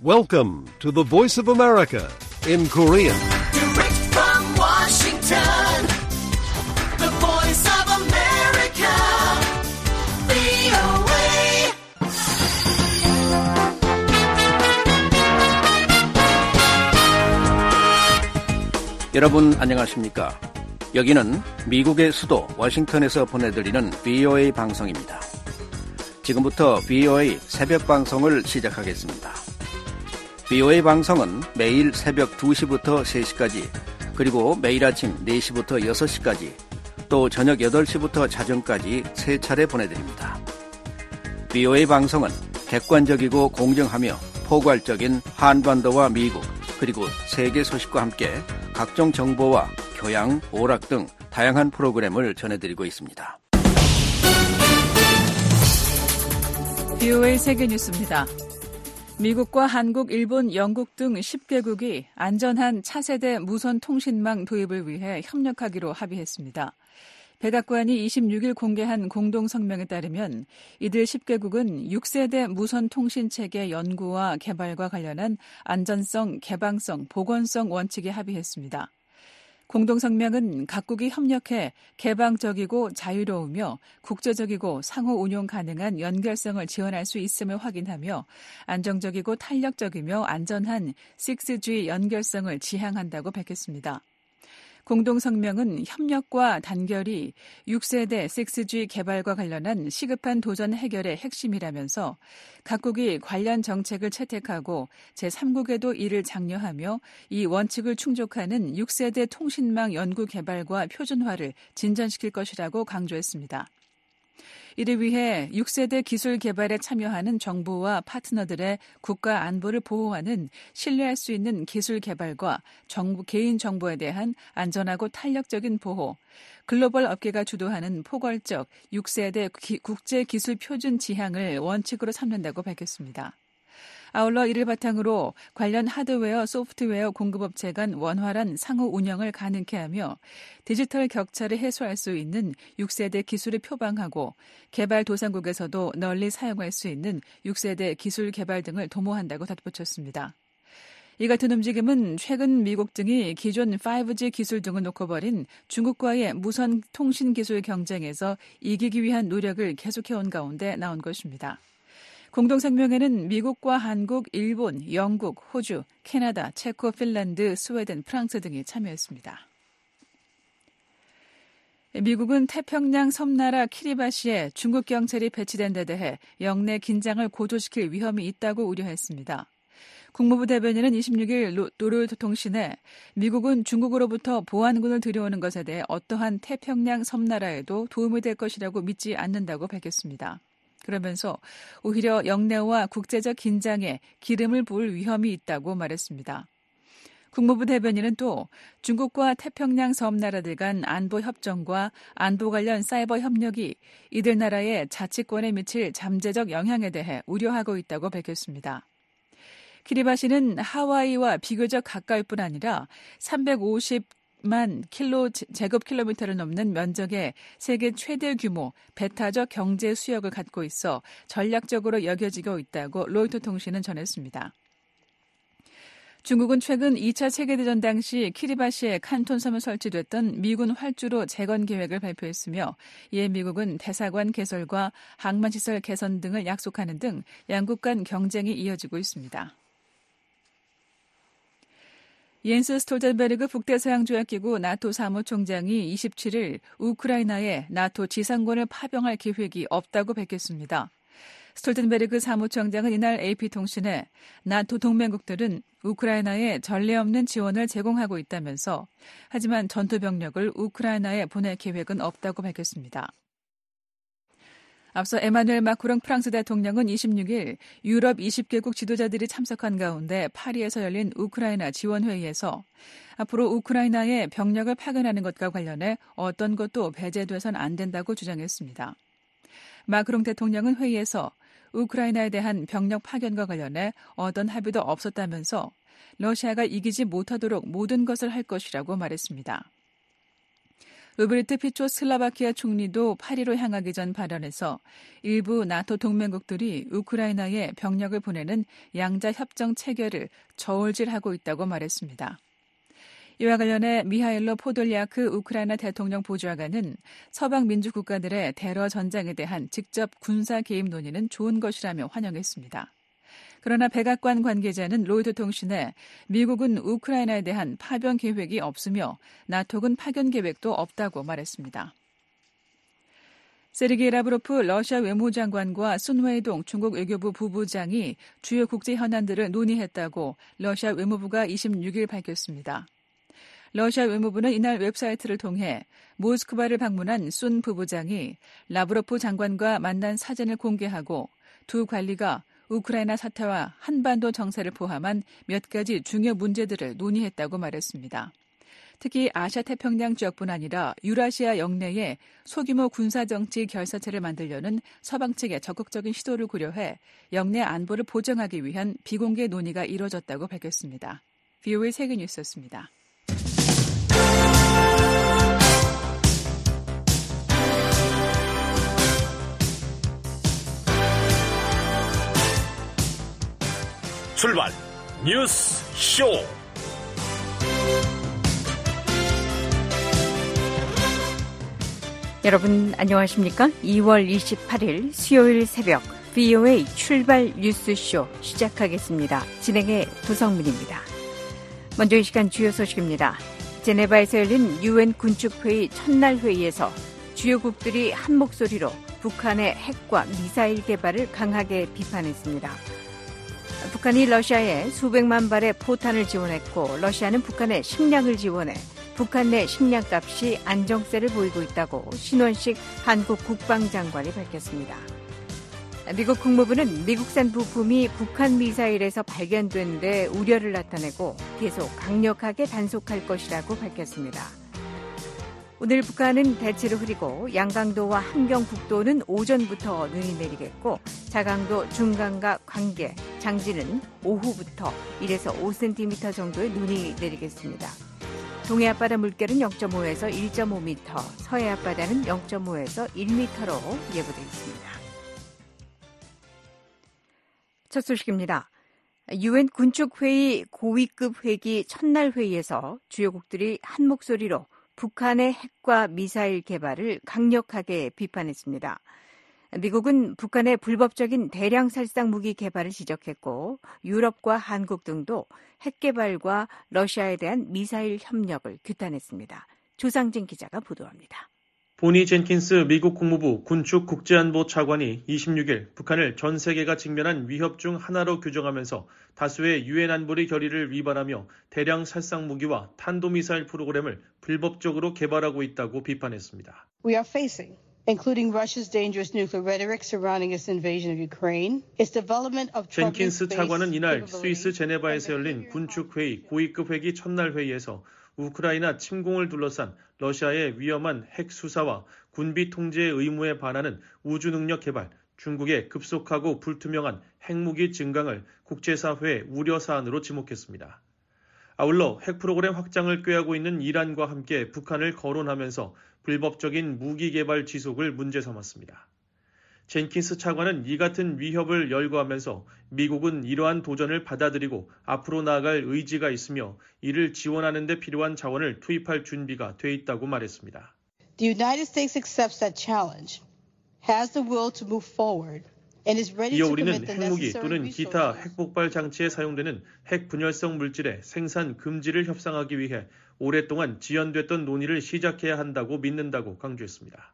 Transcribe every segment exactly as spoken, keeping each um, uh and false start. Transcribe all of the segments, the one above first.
Welcome to the Voice of America in Korean. Direct from Washington, the Voice of America, 브이오에이. 여러분 안녕하십니까? 여기는 미국의 수도 워싱턴에서 보내드리는 브이오에이 방송입니다. 지금부터 브이오에이 새벽 방송을 시작하겠습니다. 브이오에이 방송은 매일 새벽 두 시부터 세 시까지, 그리고 매일 아침 네 시부터 여섯 시까지, 또 저녁 여덟 시부터 자정까지 세 차례 보내드립니다. 브이오에이 방송은 객관적이고 공정하며 포괄적인 한반도와 미국, 그리고 세계 소식과 함께 각종 정보와 교양, 오락 등 다양한 프로그램을 전해드리고 있습니다. 브이오에이 세계뉴스입니다. 미국과 한국, 일본, 영국 등 십 개국이 안전한 차세대 무선 통신망 도입을 위해 협력하기로 합의했습니다. 백악관이 이십육 일 공개한 공동성명에 따르면 이들 십 개국은 육 세대 무선 통신체계 연구와 개발과 관련한 안전성, 개방성, 보건성 원칙에 합의했습니다. 공동성명은 각국이 협력해 개방적이고 자유로우며 국제적이고 상호 운용 가능한 연결성을 지원할 수 있음을 확인하며 안정적이고 탄력적이며 안전한 식스 지 연결성을 지향한다고 밝혔습니다. 공동성명은 협력과 단결이 육 세대 식스 지 개발과 관련한 시급한 도전 해결의 핵심이라면서 각국이 관련 정책을 채택하고 제삼국에도 이를 장려하며 이 원칙을 충족하는 육 세대 통신망 연구 개발과 표준화를 진전시킬 것이라고 강조했습니다. 이를 위해 육 세대 기술 개발에 참여하는 정부와 파트너들의 국가 안보를 보호하는 신뢰할 수 있는 기술 개발과 정부 개인 정보에 대한 안전하고 탄력적인 보호, 글로벌 업계가 주도하는 포괄적 육 세대 국제 기술 표준 지향을 원칙으로 삼는다고 밝혔습니다. 아울러 이를 바탕으로 관련 하드웨어, 소프트웨어 공급업체 간 원활한 상호 운영을 가능케 하며 디지털 격차를 해소할 수 있는 육 세대 기술을 표방하고 개발도상국에서도 널리 사용할 수 있는 육 세대 기술 개발 등을 도모한다고 덧붙였습니다. 이 같은 움직임은 최근 미국 등이 기존 파이브 지 기술 등을 놓고 벌인 중국과의 무선 통신 기술 경쟁에서 이기기 위한 노력을 계속해온 가운데 나온 것입니다. 공동성명에는 미국과 한국, 일본, 영국, 호주, 캐나다, 체코, 핀란드, 스웨덴, 프랑스 등이 참여했습니다. 미국은 태평양 섬나라 키리바시에 중국 경찰이 배치된 데 대해 영내 긴장을 고조시킬 위험이 있다고 우려했습니다. 국무부 대변인은 이십육 일 로이터 통신에 미국은 중국으로부터 보안군을 들여오는 것에 대해 어떠한 태평양 섬나라에도 도움이 될 것이라고 믿지 않는다고 밝혔습니다. 그러면서 오히려 영내와 국제적 긴장에 기름을 부을 위험이 있다고 말했습니다. 국무부 대변인은 또 중국과 태평양 섬나라들 간 안보 협정과 안보 관련 사이버 협력이 이들 나라의 자치권에 미칠 잠재적 영향에 대해 우려하고 있다고 밝혔습니다. 키리바시는 하와이와 비교적 가까울 뿐 아니라 삼백오십 만 킬로 제곱킬로미터를 넘는 면적의 세계 최대 규모 배타적 경제 수역을 갖고 있어 전략적으로 여겨지고 있다고 로이터 통신은 전했습니다. 중국은 최근 이 차 세계대전 당시 키리바시에 칸톤섬에 설치됐던 미군 활주로 재건 계획을 발표했으며 이에 미국은 대사관 개설과 항만시설 개선 등을 약속하는 등 양국 간 경쟁이 이어지고 있습니다. 옌스 스톨텐베르그 북대서양조약기구 나토 사무총장이 이십칠 일 우크라이나에 나토 지상군을 파병할 계획이 없다고 밝혔습니다. 스톨텐베르그 사무총장은 이날 에이피통신에 나토 동맹국들은 우크라이나에 전례 없는 지원을 제공하고 있다면서 하지만 전투병력을 우크라이나에 보낼 계획은 없다고 밝혔습니다. 앞서 에마누엘 마크롱 프랑스 대통령은 이십육 일 유럽 이십 개국 지도자들이 참석한 가운데 파리에서 열린 우크라이나 지원회의에서 앞으로 우크라이나에 병력을 파견하는 것과 관련해 어떤 것도 배제돼선 안 된다고 주장했습니다. 마크롱 대통령은 회의에서 우크라이나에 대한 병력 파견과 관련해 어떤 합의도 없었다면서 러시아가 이기지 못하도록 모든 것을 할 것이라고 말했습니다. 루브리트 피초 슬라바키아 총리도 파리로 향하기 전 발언에서 일부 나토 동맹국들이 우크라이나에 병력을 보내는 양자 협정 체결을 저울질하고 있다고 말했습니다. 이와 관련해 미하일로 포돌리아크 우크라이나 대통령 보좌관은 서방 민주 국가들의 테러 전장에 대한 직접 군사 개입 논의는 좋은 것이라며 환영했습니다. 그러나 백악관 관계자는 로이터 통신에 미국은 우크라이나에 대한 파병 계획이 없으며 나토군 파견 계획도 없다고 말했습니다. 세르게이 라브로프 러시아 외무장관과 순웨이동 중국 외교부 부부장이 주요 국제 현안들을 논의했다고 러시아 외무부가 이십육 일 밝혔습니다. 러시아 외무부는 이날 웹사이트를 통해 모스크바를 방문한 순 부부장이 라브로프 장관과 만난 사진을 공개하고 두 관리가 우크라이나 사태와 한반도 정세를 포함한 몇 가지 중요 문제들을 논의했다고 말했습니다. 특히 아시아 태평양 지역뿐 아니라 유라시아 영내에 소규모 군사정치 결사체를 만들려는 서방 측의 적극적인 시도를 고려해 영내 안보를 보장하기 위한 비공개 논의가 이뤄졌다고 밝혔습니다. 브이오에이 세계뉴스였습니다. 출발 뉴스 쇼. 여러분 안녕하십니까? 이월 이십팔일 수요일 새벽 브이오에이 출발 뉴스 쇼 시작하겠습니다. 진행의 도성민입니다. 먼저 이 시간 주요 소식입니다. 제네바에서 열린 유엔 군축회의 첫날 회의에서 주요국들이 한 목소리로 북한의 핵과 미사일 개발을 강하게 비판했습니다. 북한이 러시아에 수백만 발의 포탄을 지원했고 러시아는 북한에 식량을 지원해 북한 내 식량값이 안정세를 보이고 있다고 신원식 한국 국방장관이 밝혔습니다. 미국 국무부는 미국산 부품이 북한 미사일에서 발견된 데 우려를 나타내고 계속 강력하게 단속할 것이라고 밝혔습니다. 오늘 북한은 대체로 흐리고 양강도와 함경북도는 오전부터 눈이 내리겠고 자강도, 중강과 광계, 장지는 오후부터 일에서 오 센티미터 정도의 눈이 내리겠습니다. 동해 앞바다 물결은 영점오에서 일점오 미터, 서해 앞바다는 영점오에서 일 미터로 예보되어 있습니다. 첫 소식입니다. 유엔 군축회의 고위급 회기 첫날 회의에서 주요국들이 한 목소리로 북한의 핵과 미사일 개발을 강력하게 비판했습니다. 미국은 북한의 불법적인 대량 살상 무기 개발을 지적했고 유럽과 한국 등도 핵 개발과 러시아에 대한 미사일 협력을 규탄했습니다. 조상진 기자가 보도합니다. 보니 젠킨스 미국 국무부 군축 국제안보 차관이 이십육일 북한을 전 세계가 직면한 위협 중 하나로 규정하면서 다수의 유엔 안보리 결의를 위반하며 대량 살상 무기와 탄도미사일 프로그램을 불법적으로 개발하고 있다고 비판했습니다. We are facing, including Russia's dangerous nuclear rhetoric surrounding its invasion of Ukraine, its development of 젠킨스 차관은 이날 스위스 제네바에서 열린 군축회의 고위급 회기 첫날 회의에서 우크라이나 침공을 둘러싼 러시아의 위험한 핵 수사와 군비 통제의 의무에 반하는 우주 능력 개발, 중국의 급속하고 불투명한 핵무기 증강을 국제사회의 우려 사안으로 지목했습니다. 아울러 핵 프로그램 확장을 꾀하고 있는 이란과 함께 북한을 거론하면서 불법적인 무기 개발 지속을 문제 삼았습니다. 젠킨스 차관은 이 같은 위협을 열거하면서 미국은 이러한 도전을 받아들이고 앞으로 나아갈 의지가 있으며 이를 지원하는 데 필요한 자원을 투입할 준비가 돼 있다고 말했습니다. The United States accepts that challenge, has the will to move forward, and is ready 이어 to 우리는 commit the 핵무기 necessary 또는 기타 resources. 핵폭발 장치에 사용되는 핵 분열성 물질의 생산 금지를 협상하기 위해 오랫동안 지연됐던 논의를 시작해야 한다고 믿는다고 강조했습니다.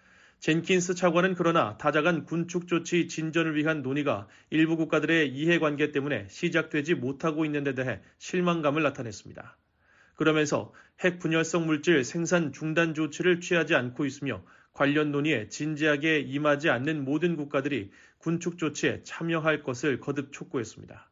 젠킨스 차관은 그러나 다자간 군축 조치 진전을 위한 논의가 일부 국가들의 이해관계 때문에 시작되지 못하고 있는 데 대해 실망감을 나타냈습니다. 그러면서 핵 분열성 물질 생산 중단 조치를 취하지 않고 있으며 관련 논의에 진지하게 임하지 않는 모든 국가들이 군축 조치에 참여할 것을 거듭 촉구했습니다.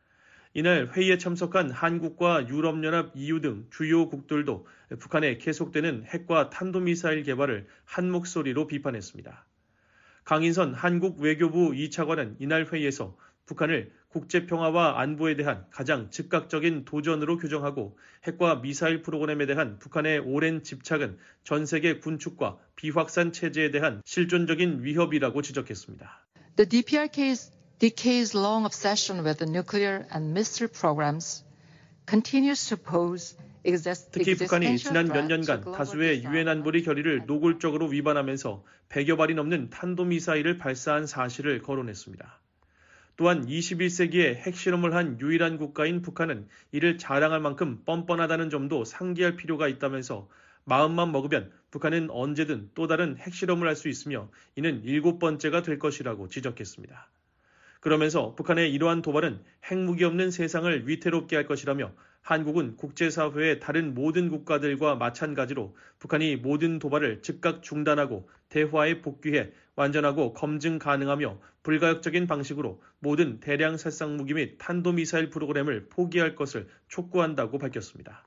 이날 회의에 참석한 한국과 유럽연합 이유 등 주요 국들도 북한의 계속되는 핵과 탄도미사일 개발을 한 목소리로 비판했습니다. 강인선 한국 외교부 이 차관은 이날 회의에서 북한을 국제평화와 안보에 대한 가장 즉각적인 도전으로 규정하고 핵과 미사일 프로그램에 대한 북한의 오랜 집착은 전 세계 군축과 비확산 체제에 대한 실존적인 위협이라고 지적했습니다. The 디피알케이's decades-long obsession with the nuclear and missile programs continues to pose 특히 북한이 지난 몇 년간 다수의 유엔 안보리 결의를 노골적으로 위반하면서 백여 발이 넘는 탄도미사일을 발사한 사실을 거론했습니다. 또한 이십일 세기에 핵실험을 한 유일한 국가인 북한은 이를 자랑할 만큼 뻔뻔하다는 점도 상기할 필요가 있다면서 마음만 먹으면 북한은 언제든 또 다른 핵실험을 할 수 있으며 이는 일곱 번째가 될 것이라고 지적했습니다. 그러면서 북한의 이러한 도발은 핵무기 없는 세상을 위태롭게 할 것이라며 한국은 국제사회의 다른 모든 국가들과 마찬가지로 북한이 모든 도발을 즉각 중단하고 대화에 복귀해 완전하고 검증 가능하며 불가역적인 방식으로 모든 대량 살상무기 및 탄도미사일 프로그램을 포기할 것을 촉구한다고 밝혔습니다.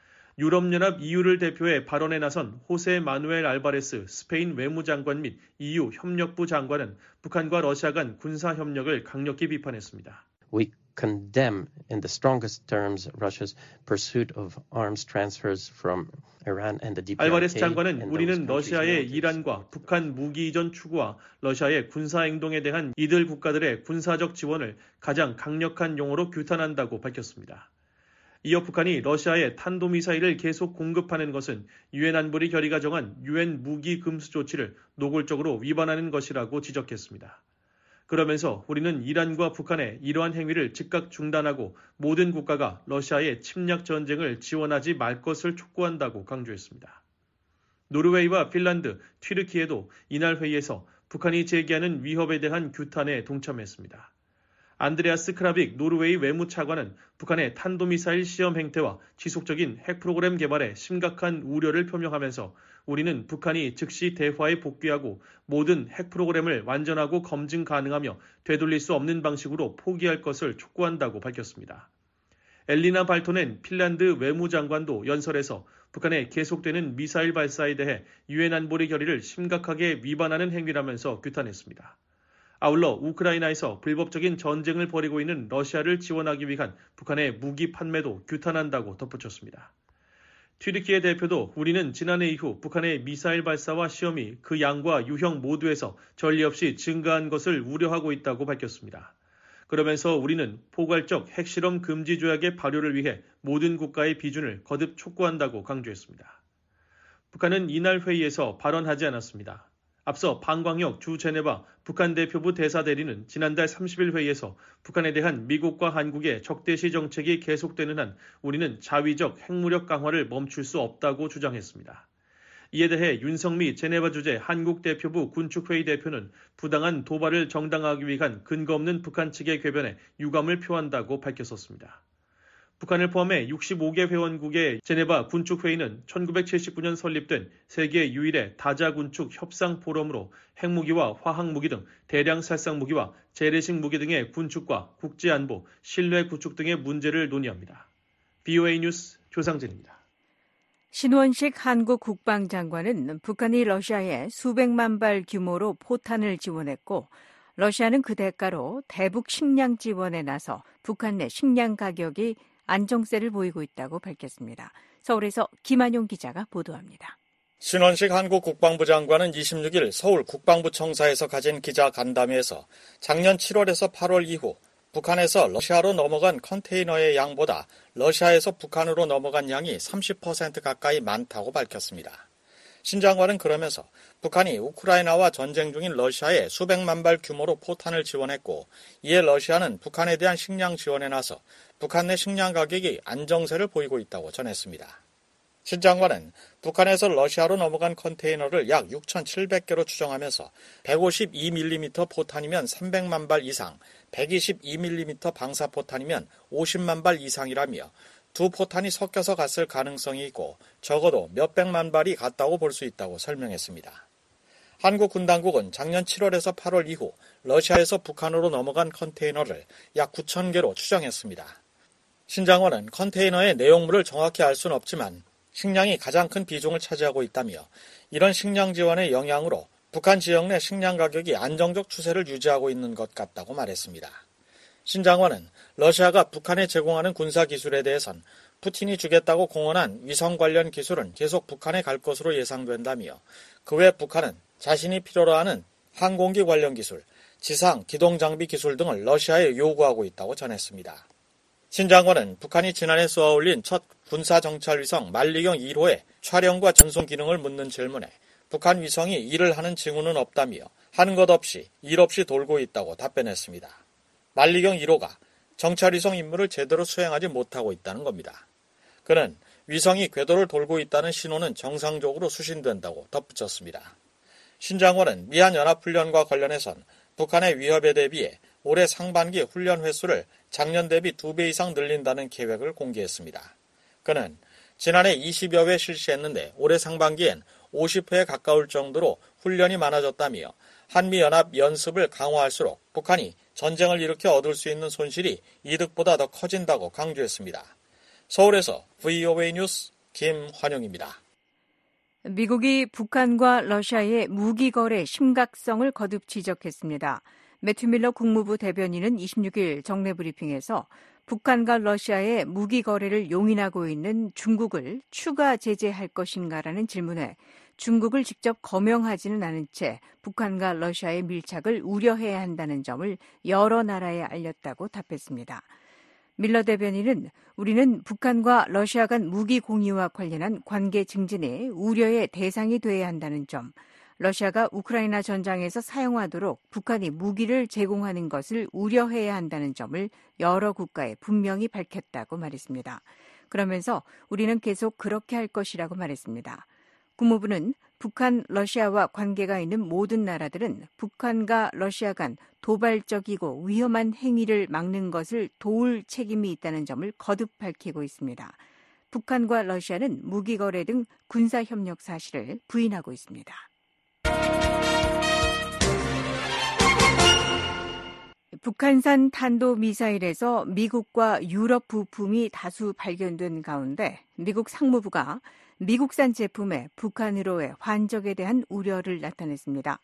유럽연합 이유를 대표해 발언에 나선 호세 마누엘 알바레스 스페인 외무장관 및 이유 협력부 장관은 북한과 러시아 간 군사협력을 강력히 비판했습니다. We condemn in the strongest terms Russia's pursuit of arms transfers from Iran and the 디피알케이. 알바레스 장관은 우리는 러시아의 이란과 북한 무기 이전 추구와 러시아의 군사 행동에 대한 이들 국가들의 군사적 지원을 가장 강력한 용어로 규탄한다고 밝혔습니다. 이어 북한이 러시아에 탄도미사일을 계속 공급하는 것은 유엔 안보리 결의가 정한 유엔 무기 금수 조치를 노골적으로 위반하는 것이라고 지적했습니다. 그러면서 우리는 이란과 북한의 이러한 행위를 즉각 중단하고 모든 국가가 러시아의 침략 전쟁을 지원하지 말 것을 촉구한다고 강조했습니다. 노르웨이와 핀란드, 튀르키예도 이날 회의에서 북한이 제기하는 위협에 대한 규탄에 동참했습니다. 안드레아스 크라빅 노르웨이 외무차관은 북한의 탄도미사일 시험 행태와 지속적인 핵 프로그램 개발에 심각한 우려를 표명하면서 우리는 북한이 즉시 대화에 복귀하고 모든 핵 프로그램을 완전하고 검증 가능하며 되돌릴 수 없는 방식으로 포기할 것을 촉구한다고 밝혔습니다. 엘리나 발토넨 핀란드 외무장관도 연설에서 북한의 계속되는 미사일 발사에 대해 유엔 안보리 결의를 심각하게 위반하는 행위라면서 규탄했습니다. 아울러 우크라이나에서 불법적인 전쟁을 벌이고 있는 러시아를 지원하기 위한 북한의 무기 판매도 규탄한다고 덧붙였습니다. 튀르키예 대표도 우리는 지난해 이후 북한의 미사일 발사와 시험이 그 양과 유형 모두에서 전례 없이 증가한 것을 우려하고 있다고 밝혔습니다. 그러면서 우리는 포괄적 핵실험 금지 조약의 발효를 위해 모든 국가의 비준을 거듭 촉구한다고 강조했습니다. 북한은 이날 회의에서 발언하지 않았습니다. 앞서 방광혁 주 제네바 북한 대표부 대사대리는 지난달 삼십일 회의에서 북한에 대한 미국과 한국의 적대시 정책이 계속되는 한 우리는 자위적 핵무력 강화를 멈출 수 없다고 주장했습니다. 이에 대해 윤석미 제네바 주재 한국 대표부 군축회의 대표는 부당한 도발을 정당화하기 위한 근거 없는 북한 측의 궤변에 유감을 표한다고 밝혔었습니다. 북한을 포함해 육십오 개 회원국의 제네바 군축회의는 천구백칠십구 년 설립된 세계 유일의 다자군축 협상포럼으로 핵무기와 화학무기 등 대량 살상무기와 재래식 무기 등의 군축과 국제안보, 신뢰 구축 등의 문제를 논의합니다. 비오에이 뉴스 조상진입니다. 신원식 한국 국방장관은 북한이 러시아에 수백만 발 규모로 포탄을 지원했고 러시아는 그 대가로 대북 식량 지원에 나서 북한 내 식량 가격이 안정세를 보이고 있다고 밝혔습니다. 서울에서 김한용 기자가 보도합니다. 신원식 한국 국방부 장관은 이십육 일 서울 국방부 청사에서 가진 기자 간담회에서 작년 칠월에서 팔월 이후 북한에서 러시아로 넘어간 컨테이너의 양보다 러시아에서 북한으로 넘어간 양이 삼십 퍼센트 가까이 많다고 밝혔습니다. 신 장관은 그러면서 북한이 우크라이나와 전쟁 중인 러시아에 수백만 발 규모로 포탄을 지원했고 이에 러시아는 북한에 대한 식량 지원에 나서 북한 내 식량 가격이 안정세를 보이고 있다고 전했습니다. 신 장관은 북한에서 러시아로 넘어간 컨테이너를 약 육천칠백 개로 추정하면서 백오십이 밀리미터 포탄이면 삼백만 발 이상, 백이십이 밀리미터 방사포탄이면 오십만 발 이상이라며 두 포탄이 섞여서 갔을 가능성이 있고 적어도 몇백만 발이 갔다고 볼 수 있다고 설명했습니다. 한국 군당국은 작년 칠월에서 팔월 이후 러시아에서 북한으로 넘어간 컨테이너를 약 구천 개로 추정했습니다. 신 장관은 컨테이너의 내용물을 정확히 알 수는 없지만 식량이 가장 큰 비중을 차지하고 있다며 이런 식량 지원의 영향으로 북한 지역 내 식량 가격이 안정적 추세를 유지하고 있는 것 같다고 말했습니다. 신 장관은 러시아가 북한에 제공하는 군사기술에 대해선 푸틴이 주겠다고 공언한 위성 관련 기술은 계속 북한에 갈 것으로 예상된다며 그 외 북한은 자신이 필요로 하는 항공기 관련 기술, 지상 기동장비 기술 등을 러시아에 요구하고 있다고 전했습니다. 신 장관은 북한이 지난해 쏘아올린 첫 군사정찰위성 만리경 일 호의 촬영과 전송 기능을 묻는 질문에 북한 위성이 일을 하는 징후는 없다며 하는 것 없이 일 없이 돌고 있다고 답변했습니다. 만리경 일 호가 정찰위성 임무를 제대로 수행하지 못하고 있다는 겁니다. 그는 위성이 궤도를 돌고 있다는 신호는 정상적으로 수신된다고 덧붙였습니다. 신 장관은 미한연합훈련과 관련해선 북한의 위협에 대비해 올해 상반기 훈련 횟수를 작년 대비 두 배 이상 늘린다는 계획을 공개했습니다. 그는 지난해 이십여 회 실시했는데 올해 상반기엔 오십 회에 가까울 정도로 훈련이 많아졌다며 한미연합 연습을 강화할수록 북한이 전쟁을 일으켜 얻을 수 있는 손실이 이득보다 더 커진다고 강조했습니다. 서울에서 브이오에이 뉴스 김환영입니다. 미국이 북한과 러시아의 무기 거래 심각성을 거듭 지적했습니다. 매튜 밀러 국무부 대변인은 이십육 일 정례 브리핑에서 북한과 러시아의 무기 거래를 용인하고 있는 중국을 추가 제재할 것인가라는 질문에 중국을 직접 거명하지는 않은 채 북한과 러시아의 밀착을 우려해야 한다는 점을 여러 나라에 알렸다고 답했습니다. 밀러 대변인은 우리는 북한과 러시아 간 무기 공유와 관련한 관계 증진에 우려의 대상이 돼야 한다는 점, 러시아가 우크라이나 전장에서 사용하도록 북한이 무기를 제공하는 것을 우려해야 한다는 점을 여러 국가에 분명히 밝혔다고 말했습니다. 그러면서 우리는 계속 그렇게 할 것이라고 말했습니다. 국무부는 북한, 러시아와 관계가 있는 모든 나라들은 북한과 러시아 간 도발적이고 위험한 행위를 막는 것을 도울 책임이 있다는 점을 거듭 밝히고 있습니다. 북한과 러시아는 무기 거래 등 군사 협력 사실을 부인하고 있습니다. 북한산 탄도미사일에서 미국과 유럽 부품이 다수 발견된 가운데 미국 상무부가 미국산 제품의 북한으로의 환적에 대한 우려를 나타냈습니다.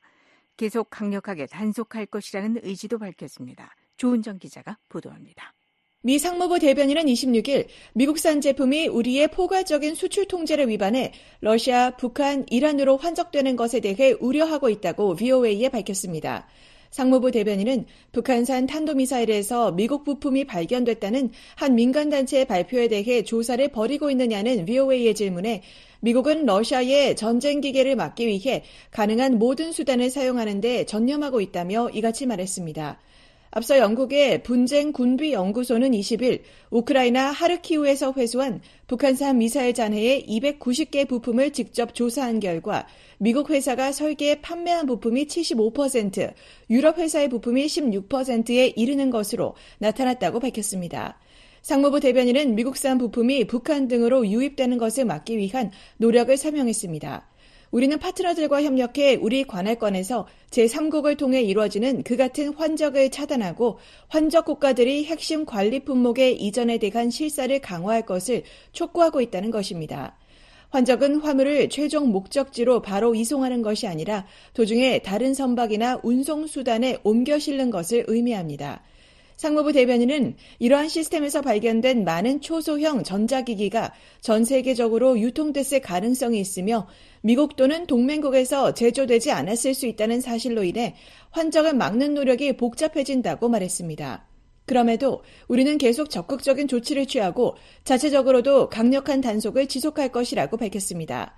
계속 강력하게 단속할 것이라는 의지도 밝혔습니다. 조은정 기자가 보도합니다. 미 상무부 대변인은 이십육 일 미국산 제품이 우리의 포괄적인 수출 통제를 위반해 러시아, 북한, 이란으로 환적되는 것에 대해 우려하고 있다고 브이오에이에 밝혔습니다. 상무부 대변인은 북한산 탄도미사일에서 미국 부품이 발견됐다는 한 민간단체의 발표에 대해 조사를 벌이고 있느냐는 브이오에이의 질문에 미국은 러시아의 전쟁 기계를 막기 위해 가능한 모든 수단을 사용하는 데 전념하고 있다며 이같이 말했습니다. 앞서 영국의 분쟁 군비 연구소는 이십 일 우크라이나 하르키우에서 회수한 북한산 미사일 잔해의 이백구십 개 부품을 직접 조사한 결과 미국 회사가 설계해 판매한 부품이 칠십오 퍼센트, 유럽 회사의 부품이 십육 퍼센트에 이르는 것으로 나타났다고 밝혔습니다. 상무부 대변인은 미국산 부품이 북한 등으로 유입되는 것을 막기 위한 노력을 설명했습니다. 우리는 파트너들과 협력해 우리 관할권에서 제삼 국을 통해 이루어지는 그 같은 환적을 차단하고 환적 국가들이 핵심 관리 품목의 이전에 대한 실사를 강화할 것을 촉구하고 있다는 것입니다. 환적은 화물을 최종 목적지로 바로 이송하는 것이 아니라 도중에 다른 선박이나 운송 수단에 옮겨 실는 것을 의미합니다. 상무부 대변인은 이러한 시스템에서 발견된 많은 초소형 전자기기가 전 세계적으로 유통됐을 가능성이 있으며 미국 또는 동맹국에서 제조되지 않았을 수 있다는 사실로 인해 환적을 막는 노력이 복잡해진다고 말했습니다. 그럼에도 우리는 계속 적극적인 조치를 취하고 자체적으로도 강력한 단속을 지속할 것이라고 밝혔습니다.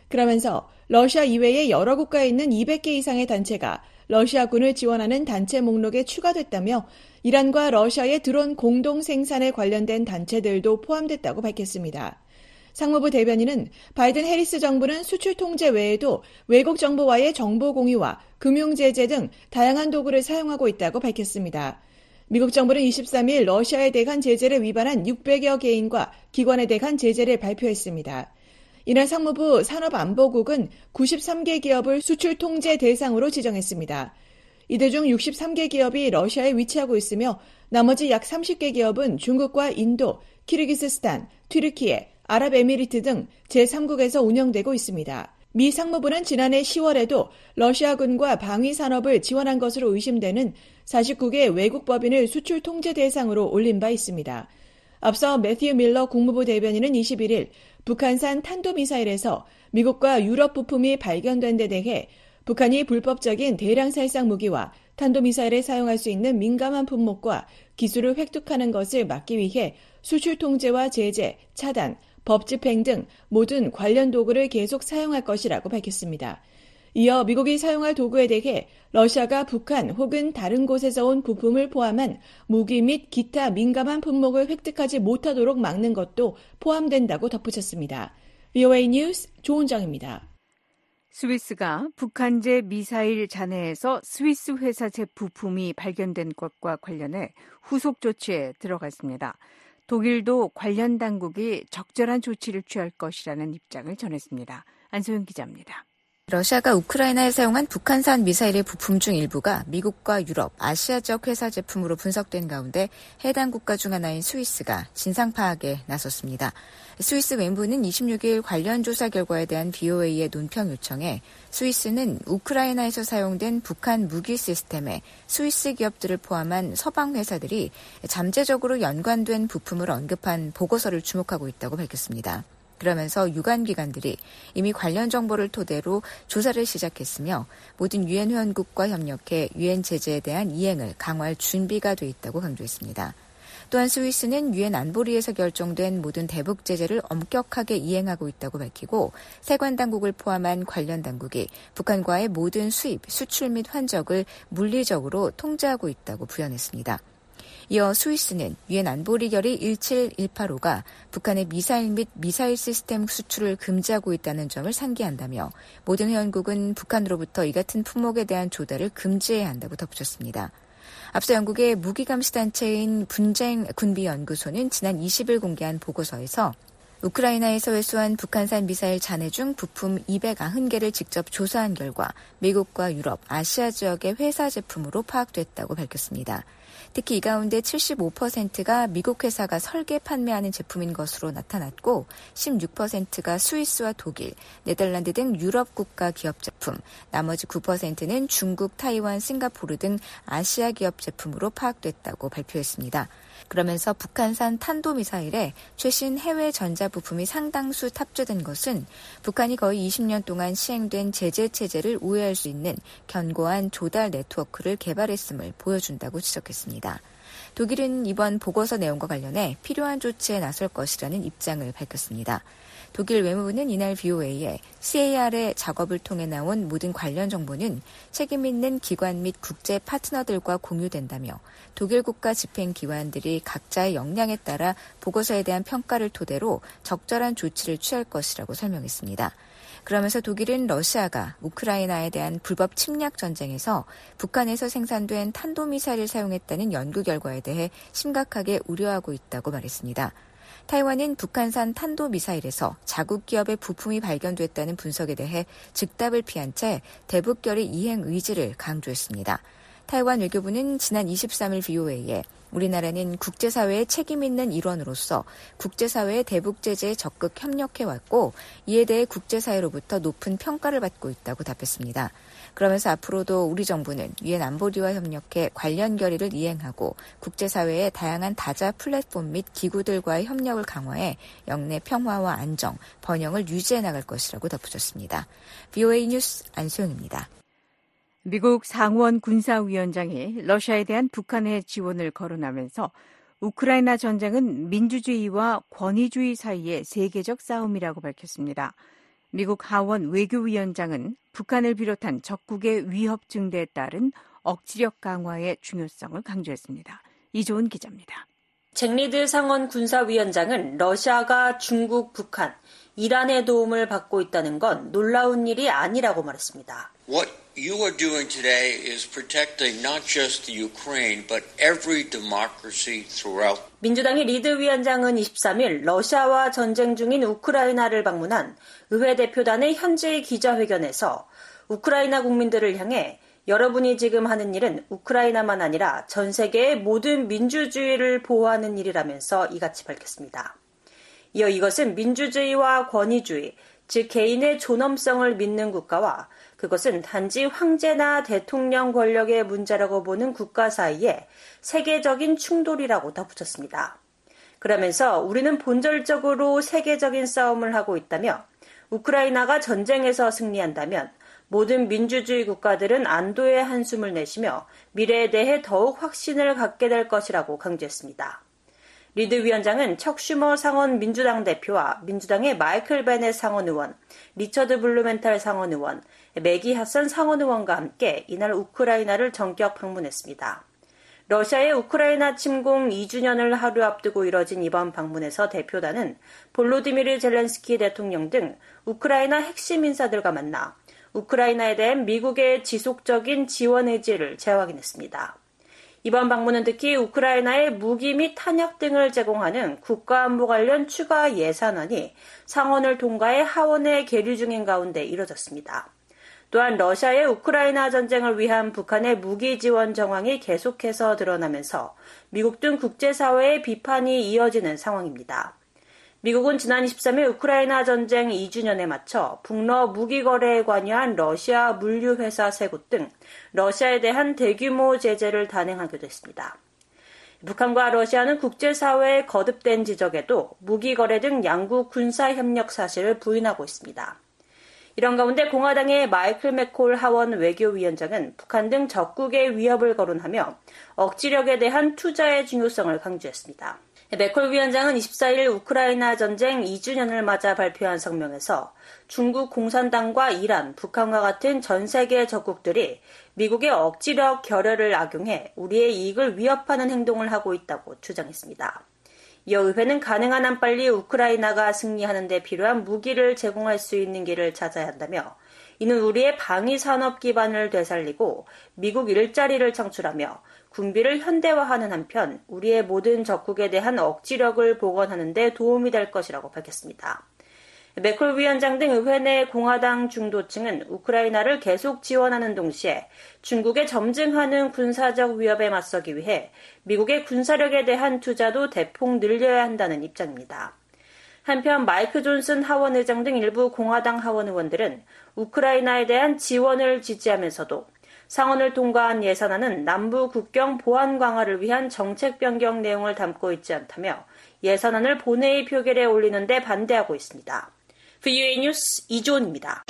그러면서 러시아 이외의 여러 국가에 있는 이백 개 이상의 단체가 러시아군을 지원하는 단체 목록에 추가됐다며 이란과 러시아의 드론 공동 생산에 관련된 단체들도 포함됐다고 밝혔습니다. 상무부 대변인은 바이든 해리스 정부는 수출 통제 외에도 외국 정보와의 정보 공유와 금융 제재 등 다양한 도구를 사용하고 있다고 밝혔습니다. 미국 정부는 이십삼 일 러시아에 대한 제재를 위반한 육백여 개인과 기관에 대한 제재를 발표했습니다. 이날 상무부 산업안보국은 구십삼 개 기업을 수출 통제 대상으로 지정했습니다. 이들 중 육십삼 개 기업이 러시아에 위치하고 있으며 나머지 약 삼십 개 기업은 중국과 인도, 키르기스스탄, 튀르키예, 아랍에미리트 등 제삼 국에서 운영되고 있습니다. 미 상무부는 지난해 시월에도 러시아군과 방위 산업을 지원한 것으로 의심되는 사십구 개 외국 법인을 수출 통제 대상으로 올린 바 있습니다. 앞서 매튜 밀러 국무부 대변인은 이십일 일 북한산 탄도미사일에서 미국과 유럽 부품이 발견된 데 대해 북한이 불법적인 대량 살상 무기와 탄도미사일에 사용할 수 있는 민감한 품목과 기술을 획득하는 것을 막기 위해 수출 통제와 제재, 차단, 법 집행 등 모든 관련 도구를 계속 사용할 것이라고 밝혔습니다. 이어 미국이 사용할 도구에 대해 러시아가 북한 혹은 다른 곳에서 온 부품을 포함한 무기 및 기타 민감한 품목을 획득하지 못하도록 막는 것도 포함된다고 덧붙였습니다. 브이오에이 뉴스 조은정입니다. 스위스가 북한제 미사일 잔해에서 스위스 회사제 부품이 발견된 것과 관련해 후속 조치에 들어갔습니다. 독일도 관련 당국이 적절한 조치를 취할 것이라는 입장을 전했습니다. 안소영 기자입니다. 러시아가 우크라이나에 사용한 북한산 미사일의 부품 중 일부가 미국과 유럽, 아시아 지역 회사 제품으로 분석된 가운데 해당 국가 중 하나인 스위스가 진상 파악에 나섰습니다. 스위스 외무부는 이십육 일 관련 조사 결과에 대한 브이오에이의 논평 요청에 스위스는 우크라이나에서 사용된 북한 무기 시스템에 스위스 기업들을 포함한 서방 회사들이 잠재적으로 연관된 부품을 언급한 보고서를 주목하고 있다고 밝혔습니다. 그러면서 유관 기관들이 이미 관련 정보를 토대로 조사를 시작했으며 모든 유엔 회원국과 협력해 유엔 제재에 대한 이행을 강화할 준비가 돼 있다고 강조했습니다. 또한 스위스는 유엔 안보리에서 결정된 모든 대북 제재를 엄격하게 이행하고 있다고 밝히고 세관 당국을 포함한 관련 당국이 북한과의 모든 수입, 수출 및 환적을 물리적으로 통제하고 있다고 부연했습니다. 이어 스위스는 유엔 안보리 결의 일칠일팔오가 북한의 미사일 및 미사일 시스템 수출을 금지하고 있다는 점을 상기한다며 모든 회원국은 북한으로부터 이 같은 품목에 대한 조달을 금지해야 한다고 덧붙였습니다. 앞서 영국의 무기감시단체인 분쟁 군비연구소는 지난 이십 일 공개한 보고서에서 우크라이나에서 회수한 북한산 미사일 잔해 중 부품 이백구십 개를 직접 조사한 결과 미국과 유럽, 아시아 지역의 회사 제품으로 파악됐다고 밝혔습니다. 특히 이 가운데 칠십오 퍼센트가 미국 회사가 설계 판매하는 제품인 것으로 나타났고 십육 퍼센트가 스위스와 독일, 네덜란드 등 유럽 국가 기업 제품, 나머지 구 퍼센트는 중국, 타이완, 싱가포르 등 아시아 기업 제품으로 파악됐다고 발표했습니다. 그러면서 북한산 탄도미사일에 최신 해외 전자부품이 상당수 탑재된 것은 북한이 거의 이십 년 동안 시행된 제재 체제를 우회할 수 있는 견고한 조달 네트워크를 개발했음을 보여준다고 지적했습니다. 독일은 이번 보고서 내용과 관련해 필요한 조치에 나설 것이라는 입장을 밝혔습니다. 독일 외무부는 이날 브이오에이에 씨에이알의 작업을 통해 나온 모든 관련 정보는 책임 있는 기관 및 국제 파트너들과 공유된다며 독일 국가 집행기관들이 각자의 역량에 따라 보고서에 대한 평가를 토대로 적절한 조치를 취할 것이라고 설명했습니다. 그러면서 독일은 러시아가 우크라이나에 대한 불법 침략 전쟁에서 북한에서 생산된 탄도미사일을 사용했다는 연구 결과에 대해 심각하게 우려하고 있다고 말했습니다. 타이완은 북한산 탄도미사일에서 자국 기업의 부품이 발견됐다는 분석에 대해 즉답을 피한 채 대북결의 이행 의지를 강조했습니다. 타이완 외교부는 지난 이십삼 일 브이오에이에 우리나라는 국제사회의 책임 있는 일원으로서 국제사회의 대북 제재에 적극 협력해왔고 이에 대해 국제사회로부터 높은 평가를 받고 있다고 답했습니다. 그러면서 앞으로도 우리 정부는 유엔 안보리와 협력해 관련 결의를 이행하고 국제사회의 다양한 다자 플랫폼 및 기구들과의 협력을 강화해 영내 평화와 안정, 번영을 유지해 나갈 것이라고 덧붙였습니다. 브이오에이 뉴스 안소영입니다. 미국 상원 군사위원장이 러시아에 대한 북한의 지원을 거론하면서 우크라이나 전쟁은 민주주의와 권위주의 사이의 세계적 싸움이라고 밝혔습니다. 미국 하원 외교위원장은 북한을 비롯한 적국의 위협 증대에 따른 억지력 강화의 중요성을 강조했습니다. 이조은 기자입니다. 잭 리드 상원 군사위원장은 러시아가 중국, 북한, 이란의 도움을 받고 있다는 건 놀라운 일이 아니라고 말했습니다. What you are doing today is protecting not just the Ukraine, but every democracy throughout. 민주당의 리드 위원장은 이십삼 일 러시아와 전쟁 중인 우크라이나를 방문한 의회 대표단의 현지 기자회견에서 우크라이나 국민들을 향해 여러분이 지금 하는 일은 우크라이나만 아니라 전 세계의 모든 민주주의를 보호하는 일이라면서 이같이 밝혔습니다. 이어 이것은 민주주의와 권위주의, 즉 개인의 존엄성을 믿는 국가와 그것은 단지 황제나 대통령 권력의 문제라고 보는 국가 사이에 세계적인 충돌이라고 덧붙였습니다. 그러면서 우리는 본질적으로 세계적인 싸움을 하고 있다며 우크라이나가 전쟁에서 승리한다면 모든 민주주의 국가들은 안도의 한숨을 내쉬며 미래에 대해 더욱 확신을 갖게 될 것이라고 강조했습니다. 리드 위원장은 척 슈머 상원 민주당 대표와 민주당의 마이클 베넷 상원 의원, 리처드 블루멘탈 상원 의원, 매기 핫선 상원 의원과 함께 이날 우크라이나를 전격 방문했습니다. 러시아의 우크라이나 침공 이 주년을 하루 앞두고 이뤄진 이번 방문에서 대표단은 볼로디미르 젤렌스키 대통령 등 우크라이나 핵심 인사들과 만나 우크라이나에 대한 미국의 지속적인 지원 의지를 재확인했습니다. 이번 방문은 특히 우크라이나에 무기 및 탄약 등을 제공하는 국가안보 관련 추가 예산안이 상원을 통과해 하원에 계류 중인 가운데 이뤄졌습니다. 또한 러시아의 우크라이나 전쟁을 위한 북한의 무기 지원 정황이 계속해서 드러나면서 미국 등 국제사회의 비판이 이어지는 상황입니다. 미국은 지난 이십삼 일 우크라이나 전쟁 이 주년에 맞춰 북러 무기 거래에 관여한 러시아 물류회사 세 곳 등 러시아에 대한 대규모 제재를 단행하기도 했습니다. 북한과 러시아는 국제사회의 거듭된 지적에도 무기 거래 등 양국 군사 협력 사실을 부인하고 있습니다. 이런 가운데 공화당의 마이클 맥콜 하원 외교위원장은 북한 등 적국의 위협을 거론하며 억지력에 대한 투자의 중요성을 강조했습니다. 맥콜 위원장은 이십사 일 우크라이나 전쟁 이 주년을 맞아 발표한 성명에서 중국 공산당과 이란, 북한과 같은 전 세계 적국들이 미국의 억지력 결여를 악용해 우리의 이익을 위협하는 행동을 하고 있다고 주장했습니다. 이어 의회는 가능한 한 빨리 우크라이나가 승리하는 데 필요한 무기를 제공할 수 있는 길을 찾아야 한다며 이는 우리의 방위 산업 기반을 되살리고 미국 일자리를 창출하며 군비를 현대화하는 한편 우리의 모든 적국에 대한 억지력을 복원하는 데 도움이 될 것이라고 밝혔습니다. 맥콜 위원장 등 의회 내 공화당 중도층은 우크라이나를 계속 지원하는 동시에 중국의 점증하는 군사적 위협에 맞서기 위해 미국의 군사력에 대한 투자도 대폭 늘려야 한다는 입장입니다. 한편 마이크 존슨 하원 의장 등 일부 공화당 하원 의원들은 우크라이나에 대한 지원을 지지하면서도 상원을 통과한 예산안은 남부 국경 보안 강화를 위한 정책 변경 내용을 담고 있지 않다며 예산안을 본회의 표결에 올리는 데 반대하고 있습니다. 브이오에이 뉴스 이주원입니다.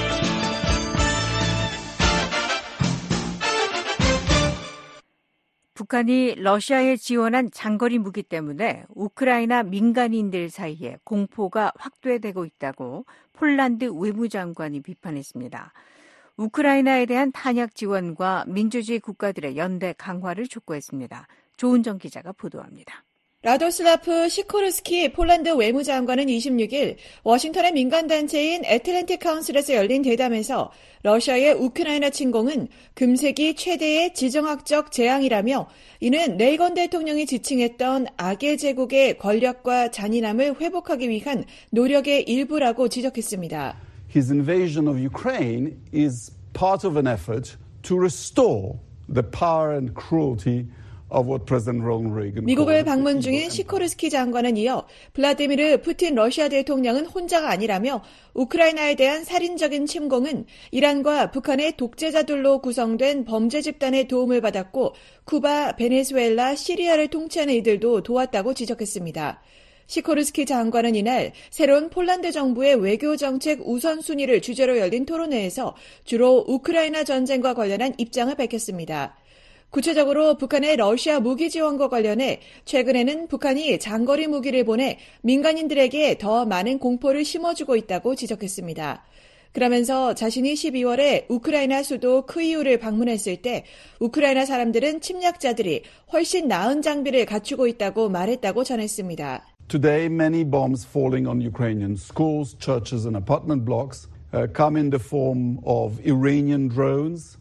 북한이 러시아에 지원한 장거리 무기 때문에 우크라이나 민간인들 사이에 공포가 확대되고 있다고 폴란드 외무장관이 비판했습니다. 우크라이나에 대한 탄약 지원과 민주주의 국가들의 연대 강화를 촉구했습니다. 조은정 기자가 보도합니다. 라도슬라프 시코르스키 폴란드 외무장관은 이십육 일 워싱턴의 민간단체인 애틀랜틱 카운슬에서 열린 대담에서 러시아의 우크라이나 침공은 금세기 최대의 지정학적 재앙이라며 이는 레이건 대통령이 지칭했던 악의 제국의 권력과 잔인함을 회복하기 위한 노력의 일부라고 지적했습니다. His invasion of Ukraine is part of an effort to restore the power and cruelty of what President Ronald Reagan 미국을 방문 중인 시코르스키 장관은 이어 블라디미르 푸틴 러시아 대통령은 혼자가 아니라며 우크라이나에 대한 살인적인 침공은 이란과 북한의 독재자들로 구성된 범죄 집단의 도움을 받았고 쿠바, 베네수엘라, 시리아를 통치하는 이들도 도왔다고 지적했습니다. 시코르스키 장관은 이날 새로운 폴란드 정부의 외교정책 우선순위를 주제로 열린 토론회에서 주로 우크라이나 전쟁과 관련한 입장을 밝혔습니다. 구체적으로 북한의 러시아 무기 지원과 관련해 최근에는 북한이 장거리 무기를 보내 민간인들에게 더 많은 공포를 심어주고 있다고 지적했습니다. 그러면서 자신이 십이월에 우크라이나 수도 크이우를 방문했을 때 우크라이나 사람들은 침략자들이 훨씬 나은 장비를 갖추고 있다고 말했다고 전했습니다. Today, many bombs falling on Ukrainian schools, churches and apartment blocks uh, come in the form of Iranian drones.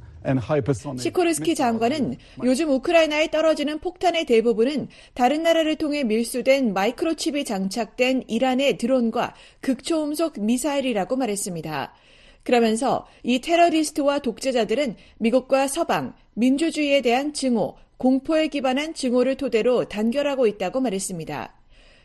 시코르스키 장관은 요즘 우크라이나에 떨어지는 폭탄의 대부분은 다른 나라를 통해 밀수된 마이크로칩이 장착된 이란의 드론과 극초음속 미사일이라고 말했습니다. 그러면서 이 테러리스트와 독재자들은 미국과 서방, 민주주의에 대한 증오, 공포에 기반한 증오를 토대로 단결하고 있다고 말했습니다.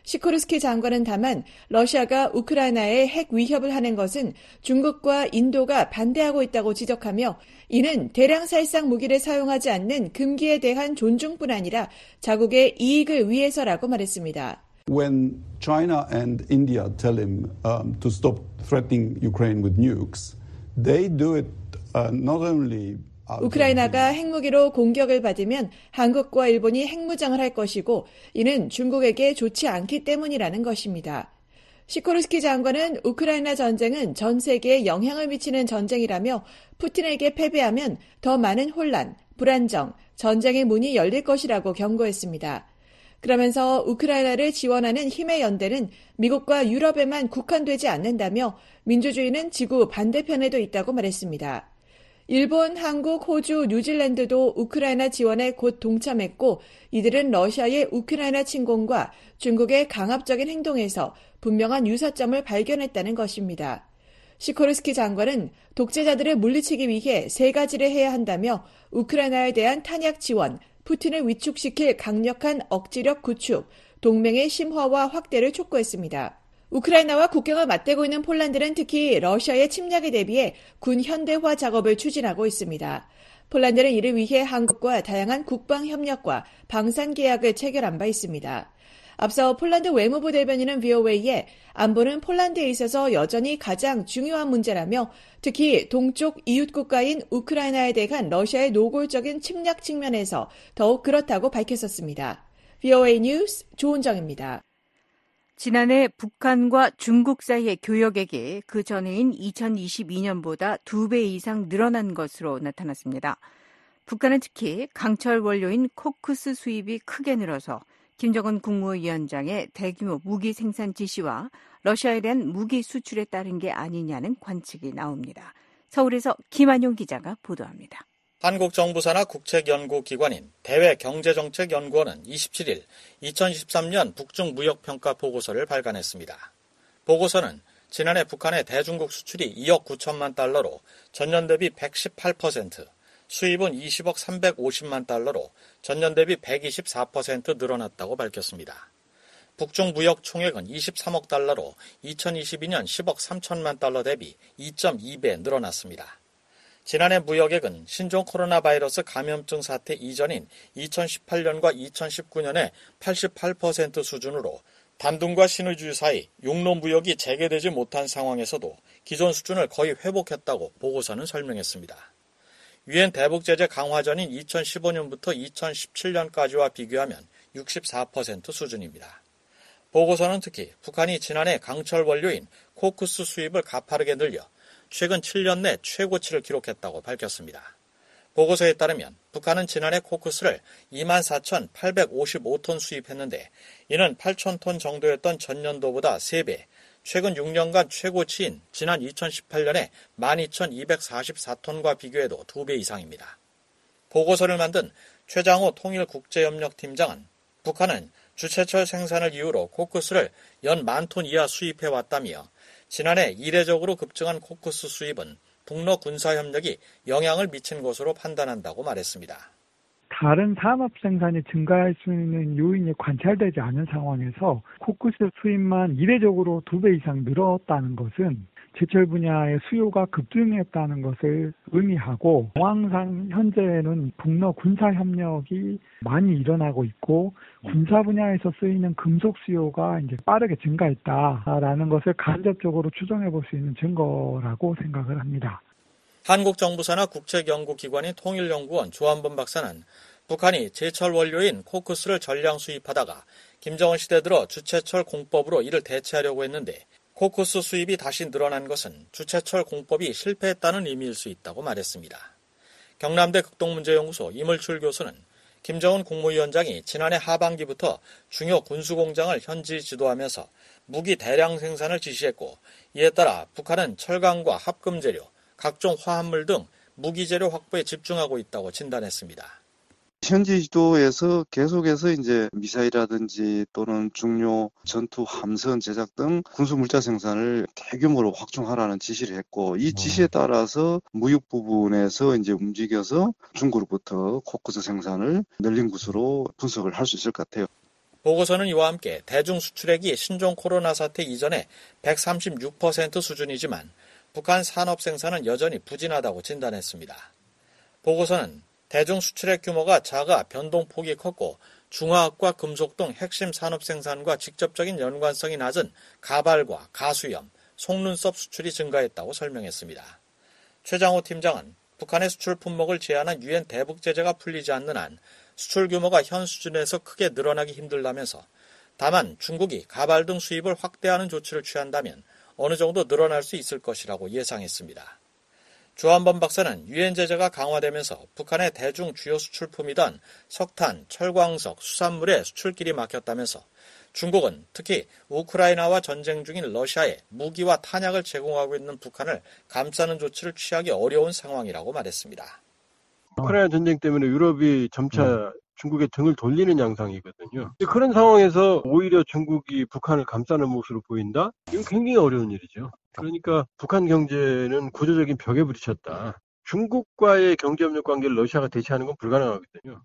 시코르스키 장관은 다만 러시아가 우크라이나에 핵 위협을 하는 것은 중국과 인도가 반대하고 있다고 지적하며 이는 대량 살상 무기를 사용하지 않는 금기에 대한 존중뿐 아니라 자국의 이익을 위해서라고 말했습니다. When China and India tell him um, to stop threatening Ukraine with nukes, they do it uh, not only 우크라이나가 핵무기로 공격을 받으면 한국과 일본이 핵무장을 할 것이고 이는 중국에게 좋지 않기 때문이라는 것입니다. 시코르스키 장관은 우크라이나 전쟁은 전 세계에 영향을 미치는 전쟁이라며 푸틴에게 패배하면 더 많은 혼란, 불안정, 전쟁의 문이 열릴 것이라고 경고했습니다. 그러면서 우크라이나를 지원하는 힘의 연대는 미국과 유럽에만 국한되지 않는다며 민주주의는 지구 반대편에도 있다고 말했습니다. 일본, 한국, 호주, 뉴질랜드도 우크라이나 지원에 곧 동참했고 이들은 러시아의 우크라이나 침공과 중국의 강압적인 행동에서 분명한 유사점을 발견했다는 것입니다. 시코르스키 장관은 독재자들을 물리치기 위해 세 가지를 해야 한다며 우크라이나에 대한 탄약 지원, 푸틴을 위축시킬 강력한 억지력 구축, 동맹의 심화와 확대를 촉구했습니다. 우크라이나와 국경을 맞대고 있는 폴란드는 특히 러시아의 침략에 대비해 군 현대화 작업을 추진하고 있습니다. 폴란드는 이를 위해 한국과 다양한 국방 협력과 방산 계약을 체결한 바 있습니다. 앞서 폴란드 외무부 대변인은 브이오에이에 안보는 폴란드에 있어서 여전히 가장 중요한 문제라며 특히 동쪽 이웃 국가인 우크라이나에 대한 러시아의 노골적인 침략 측면에서 더욱 그렇다고 밝혔었습니다. 브이오에이 뉴스 조은정입니다. 지난해 북한과 중국 사이의 교역액이 그 전해인 이천이십이 년보다 두 배 이상 늘어난 것으로 나타났습니다. 북한은 특히 강철 원료인 코크스 수입이 크게 늘어서 김정은 국무위원장의 대규모 무기 생산 지시와 러시아에 대한 무기 수출에 따른 게 아니냐는 관측이 나옵니다. 서울에서 김한용 기자가 보도합니다. 한국 정부 산하 국책연구기관인 대외경제정책연구원은 이십칠 일 이천이십삼 년 북중 무역평가 보고서를 발간했습니다. 보고서는 지난해 북한의 대중국 수출이 이억 구천만 달러로 전년 대비 백십팔 퍼센트, 수입은 이십억 삼백오십만 달러로 전년 대비 백이십사 퍼센트 늘어났다고 밝혔습니다. 북중 무역 총액은 이십삼억 달러로 이천이십이 년 십억 삼천만 달러 대비 이 점 이 배 늘어났습니다. 지난해 무역액은 신종 코로나 바이러스 감염증 사태 이전인 이천십팔 년과 이천십구 년의 팔십팔 퍼센트 수준으로 단둥과 신의주 사이 육로 무역이 재개되지 못한 상황에서도 기존 수준을 거의 회복했다고 보고서는 설명했습니다. 유엔 대북 제재 강화 전인 이천십오 년부터 이천십칠 년까지와 비교하면 육십사 퍼센트 수준입니다. 보고서는 특히 북한이 지난해 강철 원료인 코크스 수입을 가파르게 늘려 최근 칠 년 내 최고치를 기록했다고 밝혔습니다. 보고서에 따르면 북한은 지난해 코크스를 이만 사천팔백오십오 톤 수입했는데 이는 팔천 톤 정도였던 전년도보다 세 배, 최근 육 년간 최고치인 지난 이천십팔 년에 만 이천이백사십사 톤과 비교해도 두 배 이상입니다. 보고서를 만든 최장호 통일국제협력팀장은 북한은 주체철 생산을 이유로 코크스를 연 만 톤 이하 수입해왔다며 지난해 이례적으로 급증한 코크스 수입은 북러 군사협력이 영향을 미친 것으로 판단한다고 말했습니다. 다른 산업 생산이 증가할 수 있는 요인이 관찰되지 않은 상황에서 코크스 수입만 이례적으로 두 배 이상 늘었다는 것은 제철 분야의 수요가 급증했다는 것을 의미하고 상황상 현재는 북러 군사협력이 많이 일어나고 있고 군사 분야에서 쓰이는 금속 수요가 이제 빠르게 증가했다라는 것을 간접적으로 추정해 볼 수 있는 증거라고 생각을 합니다. 한국 정부 산하 국책연구기관인 통일연구원 조한범 박사는 북한이 제철 원료인 코크스를 전량 수입하다가 김정은 시대 들어 주체철 공법으로 이를 대체하려고 했는데 코크스 수입이 다시 늘어난 것은 주체철 공법이 실패했다는 의미일 수 있다고 말했습니다. 경남대 극동문제연구소 이물출 교수는 김정은 국무위원장이 지난해 하반기부터 중요 군수공장을 현지 지도하면서 무기 대량 생산을 지시했고 이에 따라 북한은 철강과 합금재료, 각종 화합물 등 무기재료 확보에 집중하고 있다고 진단했습니다. 현지 지도에서 계속해서 이제 미사일이라든지 또는 중요 전투 함선 제작 등 군수 물자 생산을 대규모로 확충하라는 지시를 했고 이 지시에 따라서 무역 부분에서 이제 움직여서 중국으로부터 코크스 생산을 늘린 것으로 분석을 할 수 있을 것 같아요. 보고서는 이와 함께 대중 수출액이 신종 코로나 사태 이전에 백삼십육 퍼센트 수준이지만 북한 산업 생산은 여전히 부진하다고 진단했습니다. 보고서는 대중 수출액 규모가 작아 변동폭이 컸고 중화학과 금속 등 핵심 산업 생산과 직접적인 연관성이 낮은 가발과 가수염, 속눈썹 수출이 증가했다고 설명했습니다. 최장호 팀장은 북한의 수출 품목을 제한한 유엔 대북 제재가 풀리지 않는 한 수출 규모가 현 수준에서 크게 늘어나기 힘들다면서 다만 중국이 가발 등 수입을 확대하는 조치를 취한다면 어느 정도 늘어날 수 있을 것이라고 예상했습니다. 조한범 박사는 유엔 제재가 강화되면서 북한의 대중 주요 수출품이던 석탄, 철광석, 수산물의 수출길이 막혔다면서 중국은 특히 우크라이나와 전쟁 중인 러시아에 무기와 탄약을 제공하고 있는 북한을 감싸는 조치를 취하기 어려운 상황이라고 말했습니다. 우크라이나 전쟁 때문에 유럽이 점차 중국의 등을 돌리는 양상이거든요. 그런 상황에서 오히려 중국이 북한을 감싸는 모습으로 보인다? 이건 굉장히 어려운 일이죠. 그러니까 북한 경제는 구조적인 벽에 부딪혔다. 중국과의 경제협력 관계를 러시아가 대체하는 건 불가능하거든요.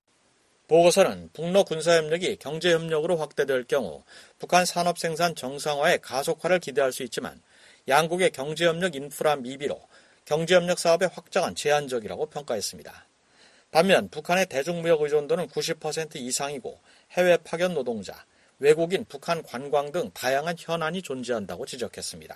보고서는 북러 군사협력이 경제협력으로 확대될 경우 북한 산업 생산 정상화의 가속화를 기대할 수 있지만 양국의 경제협력 인프라 미비로 경제협력 사업의 확장은 제한적이라고 평가했습니다. 반면 북한의 대중무역 의존도는 구십 퍼센트 이상이고 해외 파견 노동자, 외국인 북한 관광 등 다양한 현안이 존재한다고 지적했습니다.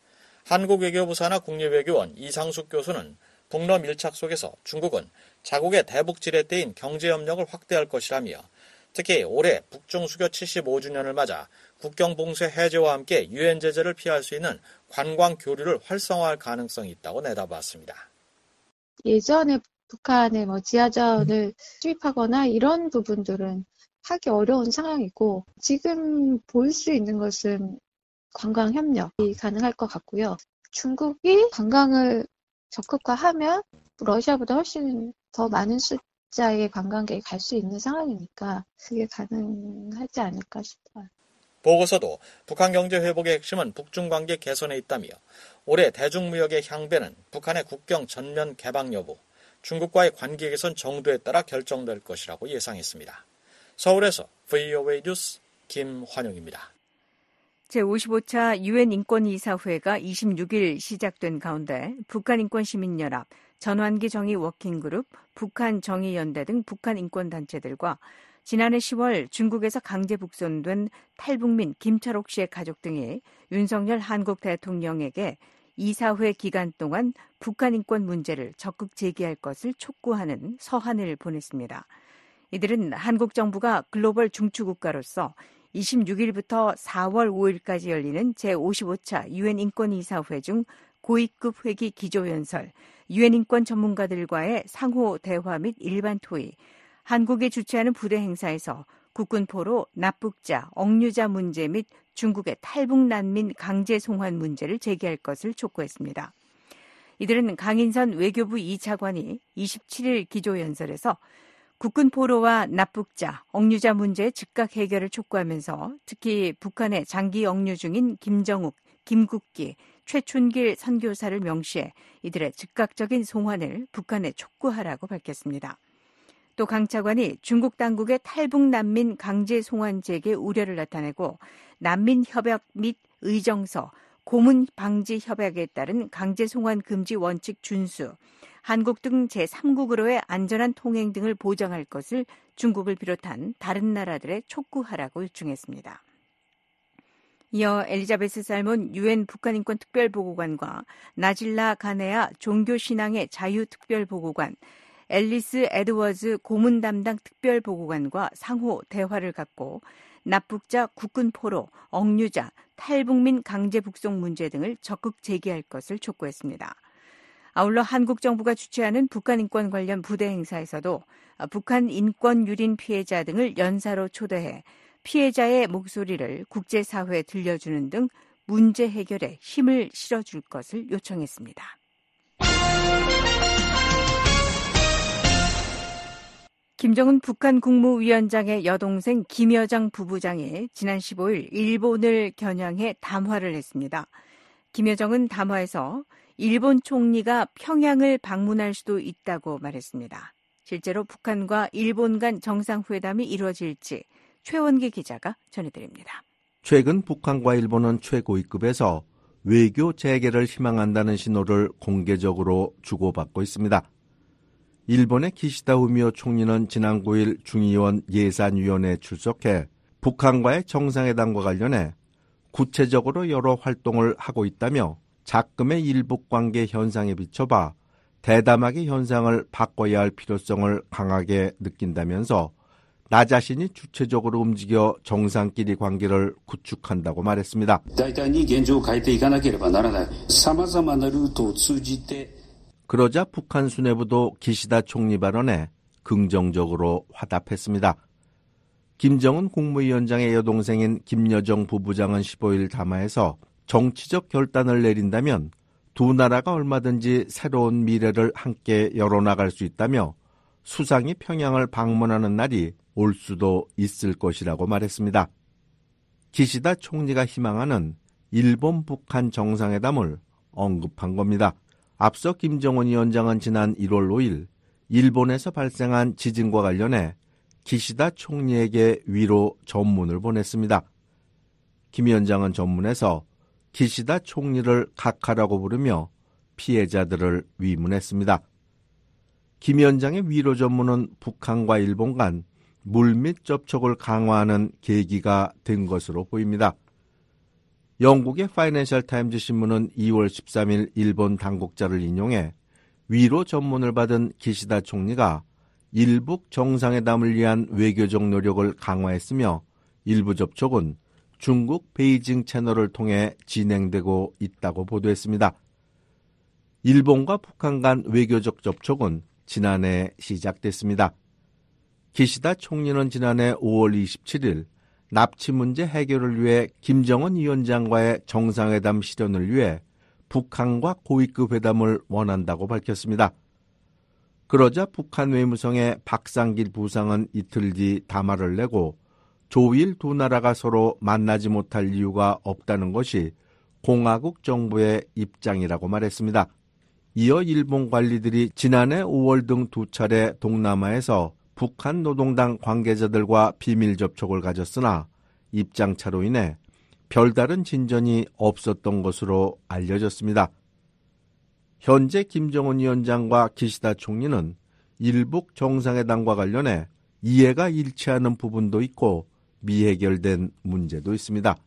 한국외교부 산하 국립외교원 이상숙 교수는 북러 밀착 속에서 중국은 자국의 대북 지렛대인 경제협력을 확대할 것이라며 특히 올해 북중 수교 칠십오 주년을 맞아 국경 봉쇄 해제와 함께 유엔 제재를 피할 수 있는 관광 교류를 활성화할 가능성이 있다고 내다봤습니다. 예전에 북한에 뭐 지하자원을 수입하거나 이런 부분들은 하기 어려운 상황이고 지금 볼 수 있는 것은 관광 협력이 가능할 것 같고요. 중국이 관광을 적극화하면 러시아보다 훨씬 더 많은 숫자의 관광객이 갈 수 있는 상황이니까 그게 가능하지 않을까 싶어요. 보고서도 북한 경제 회복의 핵심은 북중 관계 개선에 있다며 올해 대중무역의 향배는 북한의 국경 전면 개방 여부, 중국과의 관계 개선 정도에 따라 결정될 것이라고 예상했습니다. 서울에서 브이오에이 뉴스 김환영입니다. 제오십오 차 유엔 인권이사회가 이십육 일 시작된 가운데 북한인권시민연합, 전환기 정의 워킹그룹, 북한정의연대 등 북한 인권단체들과 지난해 시월 중국에서 강제 북송된 탈북민 김철옥 씨의 가족 등이 윤석열 한국 대통령에게 이사회 기간 동안 북한 인권 문제를 적극 제기할 것을 촉구하는 서한을 보냈습니다. 이들은 한국 정부가 글로벌 중추국가로서 이십육 일부터 사월 오일까지 열리는 제오십오 차 유엔 인권이사회 중 고위급 회기 기조연설, 유엔 인권 전문가들과의 상호 대화 및 일반 토의, 한국이 주최하는 부대 행사에서 국군포로 납북자, 억류자 문제 및 중국의 탈북 난민 강제 송환 문제를 제기할 것을 촉구했습니다. 이들은 강인선 외교부 이 차관이 이십칠 일 기조연설에서 국군 포로와 납북자, 억류자 문제의 즉각 해결을 촉구하면서 특히 북한에 장기 억류 중인 김정욱, 김국기, 최춘길 선교사를 명시해 이들의 즉각적인 송환을 북한에 촉구하라고 밝혔습니다. 또 강 차관이 중국 당국의 탈북 난민 강제 송환 재개 우려를 나타내고 난민 협약 및 의정서, 고문 방지 협약에 따른 강제 송환 금지 원칙 준수, 한국 등 제삼국으로의 안전한 통행 등을 보장할 것을 중국을 비롯한 다른 나라들에 촉구하라고 요청했습니다. 이어 엘리자베스 살몬 유엔 북한인권 특별보고관과 나질라 가네아 종교신앙의 자유특별보고관, 앨리스 에드워즈 고문 담당 특별보고관과 상호 대화를 갖고 납북자, 국군 포로, 억류자, 탈북민 강제 북송 문제 등을 적극 제기할 것을 촉구했습니다. 아울러 한국 정부가 주최하는 북한 인권 관련 부대 행사에서도 북한 인권 유린 피해자 등을 연사로 초대해 피해자의 목소리를 국제사회에 들려주는 등 문제 해결에 힘을 실어줄 것을 요청했습니다. 김정은 북한 국무위원장의 여동생 김여정 부부장이 지난 십오 일 일본을 겨냥해 담화를 했습니다. 김여정은 담화에서 일본 총리가 평양을 방문할 수도 있다고 말했습니다. 실제로 북한과 일본 간 정상회담이 이루어질지 최원기 기자가 전해드립니다. 최근 북한과 일본은 최고위급에서 외교 재개를 희망한다는 신호를 공개적으로 주고받고 있습니다. 일본의 기시다 후미오 총리는 지난 구일 중의원 예산위원회에 출석해 북한과의 정상회담과 관련해 구체적으로 여러 활동을 하고 있다며 작금의 일북 관계 현상에 비춰봐 대담하게 현상을 바꿔야 할 필요성을 강하게 느낀다면서 나 자신이 주체적으로 움직여 정상끼리 관계를 구축한다고 말했습니다. 그러자 북한 수뇌부도 기시다 총리 발언에 긍정적으로 화답했습니다. 김정은 국무위원장의 여동생인 김여정 부부장은 십오일 담화에서 정치적 결단을 내린다면 두 나라가 얼마든지 새로운 미래를 함께 열어나갈 수 있다며 수상이 평양을 방문하는 날이 올 수도 있을 것이라고 말했습니다. 기시다 총리가 희망하는 일본 북한 정상회담을 언급한 겁니다. 앞서 김정은 위원장은 지난 일월 오일 일본에서 발생한 지진과 관련해 기시다 총리에게 위로 전문을 보냈습니다. 김 위원장은 전문에서 기시다 총리를 각하라고 부르며 피해자들을 위문했습니다. 김 위원장의 위로 전문은 북한과 일본 간 물밑 접촉을 강화하는 계기가 된 것으로 보입니다. 영국의 파이낸셜 타임즈 신문은 이월 십삼일 일본 당국자를 인용해 위로 전문을 받은 기시다 총리가 일북 정상회담을 위한 외교적 노력을 강화했으며 일부 접촉은 중국 베이징 채널을 통해 진행되고 있다고 보도했습니다. 일본과 북한 간 외교적 접촉은 지난해 시작됐습니다. 기시다 총리는 지난해 오월 이십칠일 납치 문제 해결을 위해 김정은 위원장과의 정상회담 실현을 위해 북한과 고위급 회담을 원한다고 밝혔습니다. 그러자 북한 외무성의 박상길 부상은 이틀 뒤 담화를 내고 조일 두 나라가 서로 만나지 못할 이유가 없다는 것이 공화국 정부의 입장이라고 말했습니다. 이어 일본 관리들이 지난해 오월 등 두 차례 동남아에서 북한 노동당 관계자들과 비밀 접촉을 가졌으나 입장차로 인해 별다른 진전이 없었던 것으로 알려졌습니다. 현재 김정은 위원장과 기시다 총리는 일북 정상회담과 관련해 이해가 일치하는 부분도 있고 미해결된 문제도 있습니다.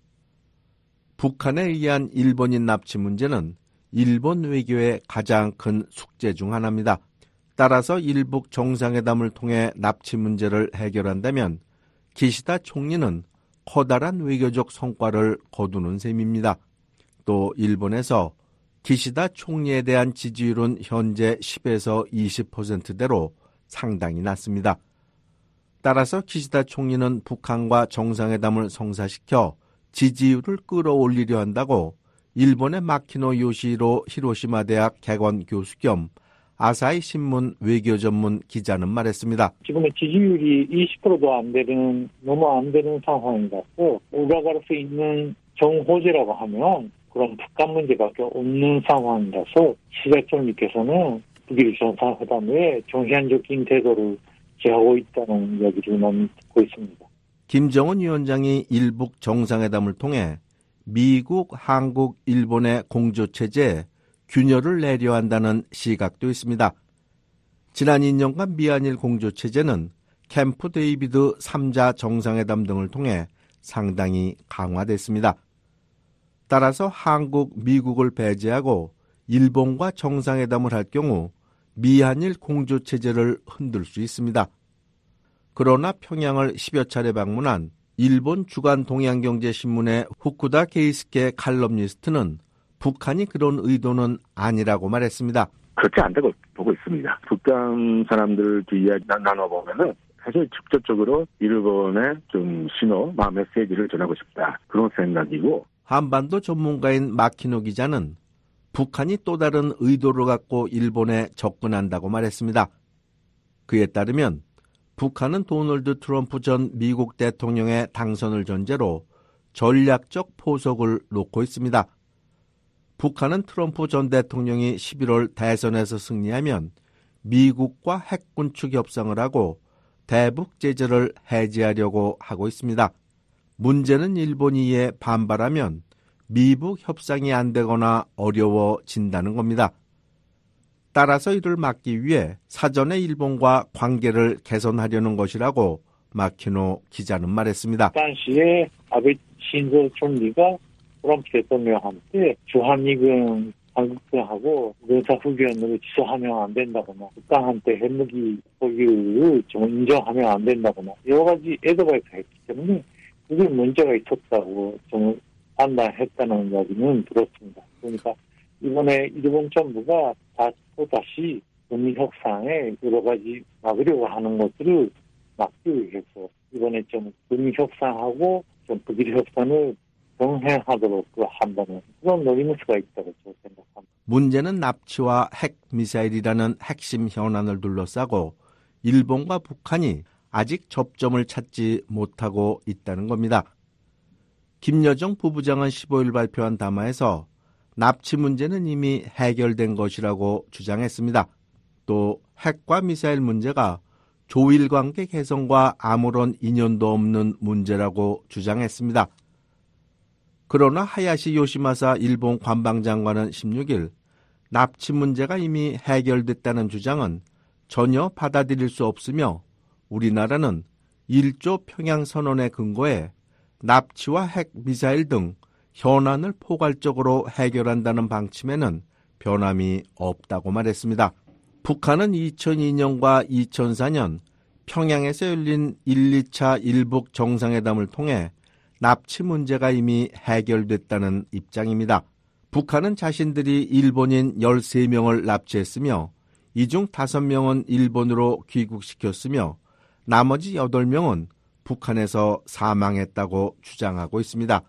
북한에 의한 일본인 납치 문제는 일본 외교의 가장 큰 숙제 중 하나입니다. 따라서 일북 정상회담을 통해 납치 문제를 해결한다면 기시다 총리는 커다란 외교적 성과를 거두는 셈입니다. 또 일본에서 기시다 총리에 대한 지지율은 현재 십에서 이십 퍼센트대로 상당히 낮습니다. 따라서 기시다 총리는 북한과 정상회담을 성사시켜 지지율을 끌어올리려 한다고 일본의 마키노 요시히로 히로시마 대학 개건 교수 겸 아사히 신문 외교 전문 기자는 말했습니다. 지금의 지지율이 이십 퍼센트도 안 되는, 너무 안 되는 상황이라서 올라갈 수 있는 정호재라고 하면 그런 북한 문제밖에 없는 상황이라서 기시다 총리께서는 북일 정상회담에 정상적인 태도를 취하고 있다는 얘기를 많이 듣고 있습니다. 김정은 위원장이 일북 정상회담을 통해 미국, 한국, 일본의 공조체제에 균열을 내려 한다는 시각도 있습니다. 지난 이 년간 미한일 공조체제는 캠프 데이비드 삼 자 정상회담 등을 통해 상당히 강화됐습니다. 따라서 한국, 미국을 배제하고 일본과 정상회담을 할 경우 미한일 공조체제를 흔들 수 있습니다. 그러나 평양을 십여 차례 방문한 일본 주간 동양경제신문의 후쿠다 케이스케 칼럼니스트는 북한이 그런 의도는 아니라고 말했습니다. 그렇지 않다고 보고 있습니다. 북한 사람들끼리 이야기 나눠보면은 사실 직접적으로 일본에 좀 신호, 메시지를 전하고 싶다. 그런 생각이고. 한반도 전문가인 마키노 기자는 북한이 또 다른 의도를 갖고 일본에 접근한다고 말했습니다. 그에 따르면 북한은 도널드 트럼프 전 미국 대통령의 당선을 전제로 전략적 포석을 놓고 있습니다. 북한은 트럼프 전 대통령이 십일월 대선에서 승리하면 미국과 핵군축 협상을 하고 대북 제재를 해제하려고 하고 있습니다. 문제는 일본이 이에 반발하면 미북 협상이 안 되거나 어려워진다는 겁니다. 따라서 이를 막기 위해 사전에 일본과 관계를 개선하려는 것이라고 마키노 기자는 말했습니다. 당시에 아베 신조 총리가 트럼프 대통령한테 주한미군 한국군하고 의사후견으로 취소하면 안 된다거나 북한한테 핵무기 보유를 좀 인정하면 안 된다거나 여러 가지 애도가이가 했기 때문에 그게 문제가 있었다고 좀 판단했다는 이야기는 들었습니다. 그러니까 이번에 일본 정부가 또 다시 북미 협상에 여러 가지 막으려고 하는 것들을 막기 위해서 이번에 좀 북미 협상하고 좀 북일 협상을 병행하도록 한다는 그런 노림수가 있다고 저는 생각합니다. 문제는 납치와 핵 미사일이라는 핵심 현안을 둘러싸고 일본과 북한이 아직 접점을 찾지 못하고 있다는 겁니다. 김여정 부부장은 십오일 발표한 담화에서 납치 문제는 이미 해결된 것이라고 주장했습니다. 또 핵과 미사일 문제가 조일관계 개선과 아무런 인연도 없는 문제라고 주장했습니다. 그러나 하야시 요시마사 일본 관방장관은 십육일 납치 문제가 이미 해결됐다는 주장은 전혀 받아들일 수 없으며 우리나라는 일조 평양선언에 근거해 납치와 핵, 미사일 등 현안을 포괄적으로 해결한다는 방침에는 변함이 없다고 말했습니다. 북한은 이천이년과 이천사년 평양에서 열린 일, 이차 일북 정상회담을 통해 납치 문제가 이미 해결됐다는 입장입니다. 북한은 자신들이 일본인 열세 명을 납치했으며 이 중 다섯 명은 일본으로 귀국시켰으며 나머지 여덟 명은 북한에서 사망했다고 주장하고 있습니다.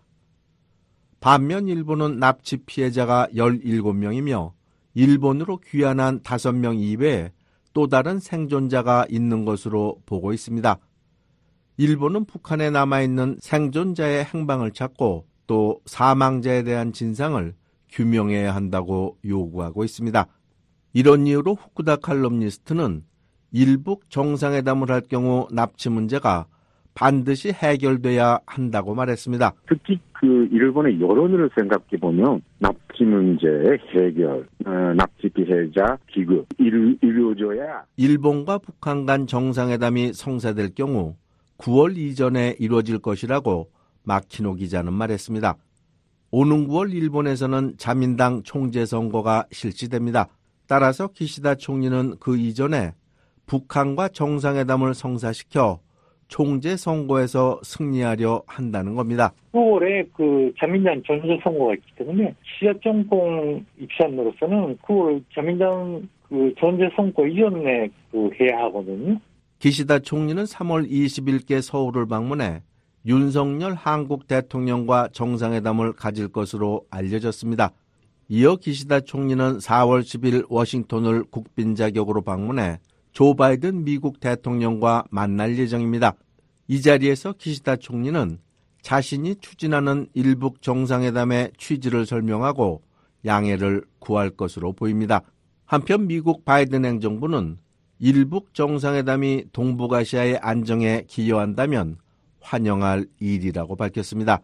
반면 일본은 납치 피해자가 열일곱 명이며 일본으로 귀환한 다섯 명 이외에 또 다른 생존자가 있는 것으로 보고 있습니다. 일본은 북한에 남아있는 생존자의 행방을 찾고 또 사망자에 대한 진상을 규명해야 한다고 요구하고 있습니다. 이런 이유로 후쿠다 칼럼니스트는 일북 정상회담을 할 경우 납치 문제가 반드시 해결돼야 한다고 말했습니다. 특히 그 일본의 여론을 생각해 보면 납치 문제의 해결, 어, 납치 피해자 기급, 이루, 이루어져야 일본과 북한 간 정상회담이 성사될 경우 구월 이전에 이루어질 것이라고 마키노 기자는 말했습니다. 오는 구월 일본에서는 자민당 총재 선거가 실시됩니다. 따라서 기시다 총리는 그 이전에 북한과 정상회담을 성사시켜 총재 선거에서 승리하려 한다는 겁니다. 구월에 그 자민당 전체 선거가 있기 때문에 시야 정권 입장으로서는 구월 자민당 그 전체 선거 이전에 그 해야 하거든요. 기시다 총리는 삼월 이십일께 서울을 방문해 윤석열 한국 대통령과 정상회담을 가질 것으로 알려졌습니다. 이어 기시다 총리는 사월 십일 워싱턴을 국빈 자격으로 방문해 조 바이든 미국 대통령과 만날 예정입니다. 이 자리에서 기시다 총리는 자신이 추진하는 일북 정상회담의 취지를 설명하고 양해를 구할 것으로 보입니다. 한편 미국 바이든 행정부는 일북 정상회담이 동북아시아의 안정에 기여한다면 환영할 일이라고 밝혔습니다.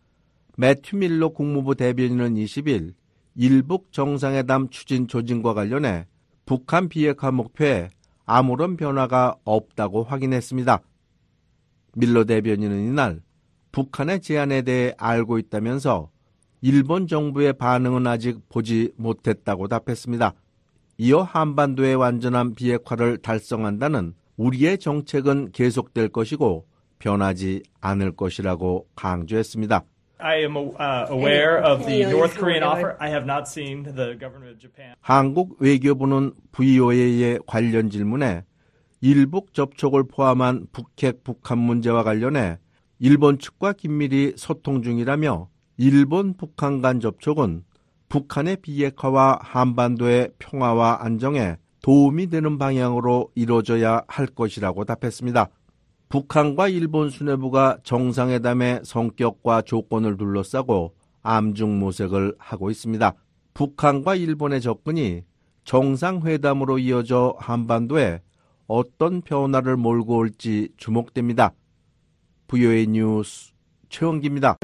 매튜 밀러 국무부 대변인은 이십일 일북 정상회담 추진 조짐과 관련해 북한 비핵화 목표에 아무런 변화가 없다고 확인했습니다. 밀러 대변인은 이날 북한의 제안에 대해 알고 있다면서 일본 정부의 반응은 아직 보지 못했다고 답했습니다. 이어 한반도의 완전한 비핵화를 달성한다는 우리의 정책은 계속될 것이고 변하지 않을 것이라고 강조했습니다. I am uh, aware of the North Korean offer. I have not seen the government of Japan. 한국 외교부는 브이오에이의 관련 질문에 일북 접촉을 포함한 북핵 북한 문제와 관련해 일본 측과 긴밀히 소통 중이라며 일본 북한 간 접촉은 북한의 비핵화와 한반도의 평화와 안정에 도움이 되는 방향으로 이루어져야 할 것이라고 답했습니다. 북한과 일본 수뇌부가 정상회담의 성격과 조건을 둘러싸고 암중모색을 하고 있습니다. 북한과 일본의 접근이 정상회담으로 이어져 한반도에 어떤 변화를 몰고 올지 주목됩니다. 브이오에이 뉴스 최원기입니다.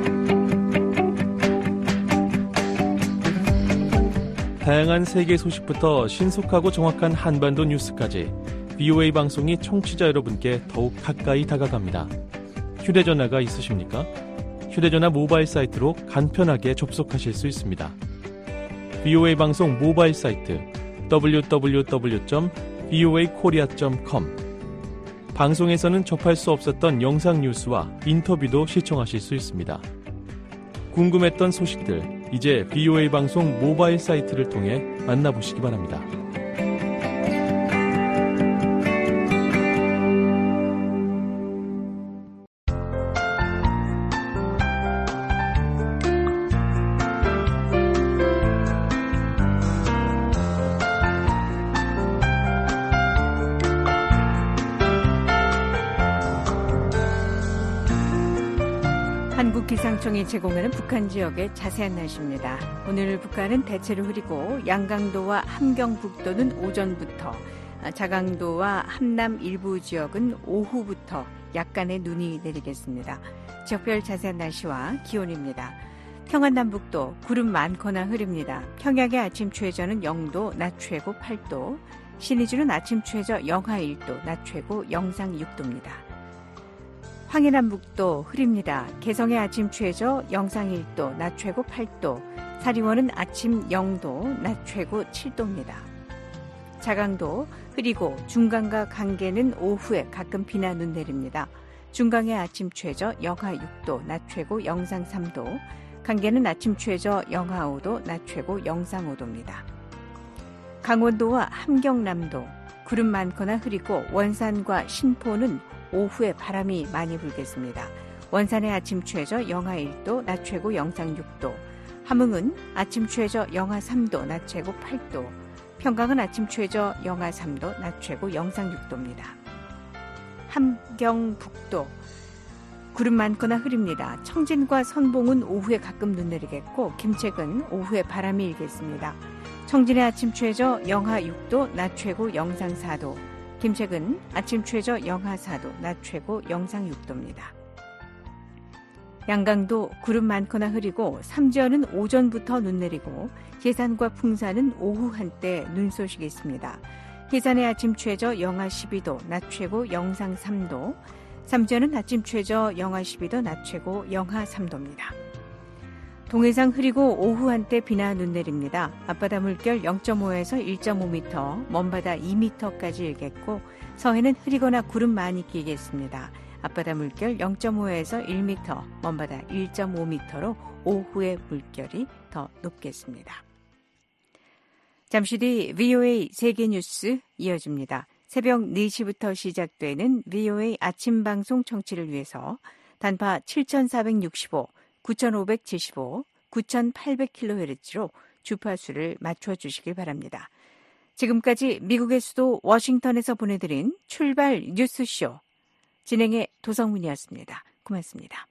다양한 세계 소식부터 신속하고 정확한 한반도 뉴스까지 브이오에이 방송이 청취자 여러분께 더욱 가까이 다가갑니다. 휴대전화가 있으십니까? 휴대전화 모바일 사이트로 간편하게 접속하실 수 있습니다. 브이오에이 방송 모바일 사이트 더블유 더블유 더블유 점 브이오에이 코리아 점 컴 방송에서는 접할 수 없었던 영상 뉴스와 인터뷰도 시청하실 수 있습니다. 궁금했던 소식들, 이제 브이오에이 방송 모바일 사이트를 통해 만나보시기 바랍니다. 한국기상청이 제공하는 북한 지역의 자세한 날씨입니다. 오늘 북한은 대체로 흐리고 양강도와 함경북도는 오전부터, 자강도와 함남 일부 지역은 오후부터 약간의 눈이 내리겠습니다. 지역별 자세한 날씨와 기온입니다. 평안남북도 구름 많거나 흐립니다. 평양의 아침 최저는 영도, 낮 최고 팔 도, 신의주는 아침 최저 영하 일 도, 낮 최고 영상 육 도입니다. 황해남북도 흐립니다. 개성의 아침 최저 영상 일 도, 낮 최고 팔 도, 사리원은 아침 영 도, 낮 최고 칠 도입니다. 자강도 흐리고 중강과 강계는 오후에 가끔 비나 눈 내립니다. 중강의 아침 최저 영하 육 도, 낮 최고 영상 삼 도, 강계는 아침 최저 영하 오 도, 낮 최고 영상 오 도입니다. 강원도와 함경남도 구름 많거나 흐리고 원산과 신포는 오후에 바람이 많이 불겠습니다. 원산의 아침 최저 영하 일 도, 낮 최고 영상 육 도, 함흥은 아침 최저 영하 삼 도, 낮 최고 팔 도, 평강은 아침 최저 영하 삼 도, 낮 최고 영상 육 도입니다. 함경북도 구름 많거나 흐립니다. 청진과 선봉은 오후에 가끔 눈 내리겠고 김책은 오후에 바람이 일겠습니다. 청진의 아침 최저 영하 육 도, 낮 최고 영상 사 도, 김책은 아침 최저 영하 사 도, 낮 최고 영상 육 도입니다. 양강도 구름 많거나 흐리고 삼지연은 오전부터 눈 내리고 예산과 풍산은 오후 한때 눈 소식이 있습니다. 예산의 아침 최저 영하 십이 도, 낮 최고 영상 삼 도, 삼지연은 아침 최저 영하 십이 도, 낮 최고 영하 삼 도입니다. 동해상 흐리고 오후 한때 비나 눈 내립니다. 앞바다 물결 영 점 오에서 일 점 오 미터, 먼바다 이 미터까지 일겠고 서해는 흐리거나 구름 많이 끼겠습니다. 앞바다 물결 영 점 오에서 일 미터, 먼바다 일 점 오 미터로 오후에 물결이 더 높겠습니다. 잠시 뒤 브이오에이 세계뉴스 이어집니다. 새벽 네 시부터 시작되는 브이오에이 아침 방송 청취를 위해서 단파 칠천사백육십오, 구천오백칠십오, 구천팔백 킬로헤르츠로 주파수를 맞춰주시길 바랍니다. 지금까지 미국의 수도 워싱턴에서 보내드린 출발 뉴스쇼 진행의 도성문이었습니다. 고맙습니다.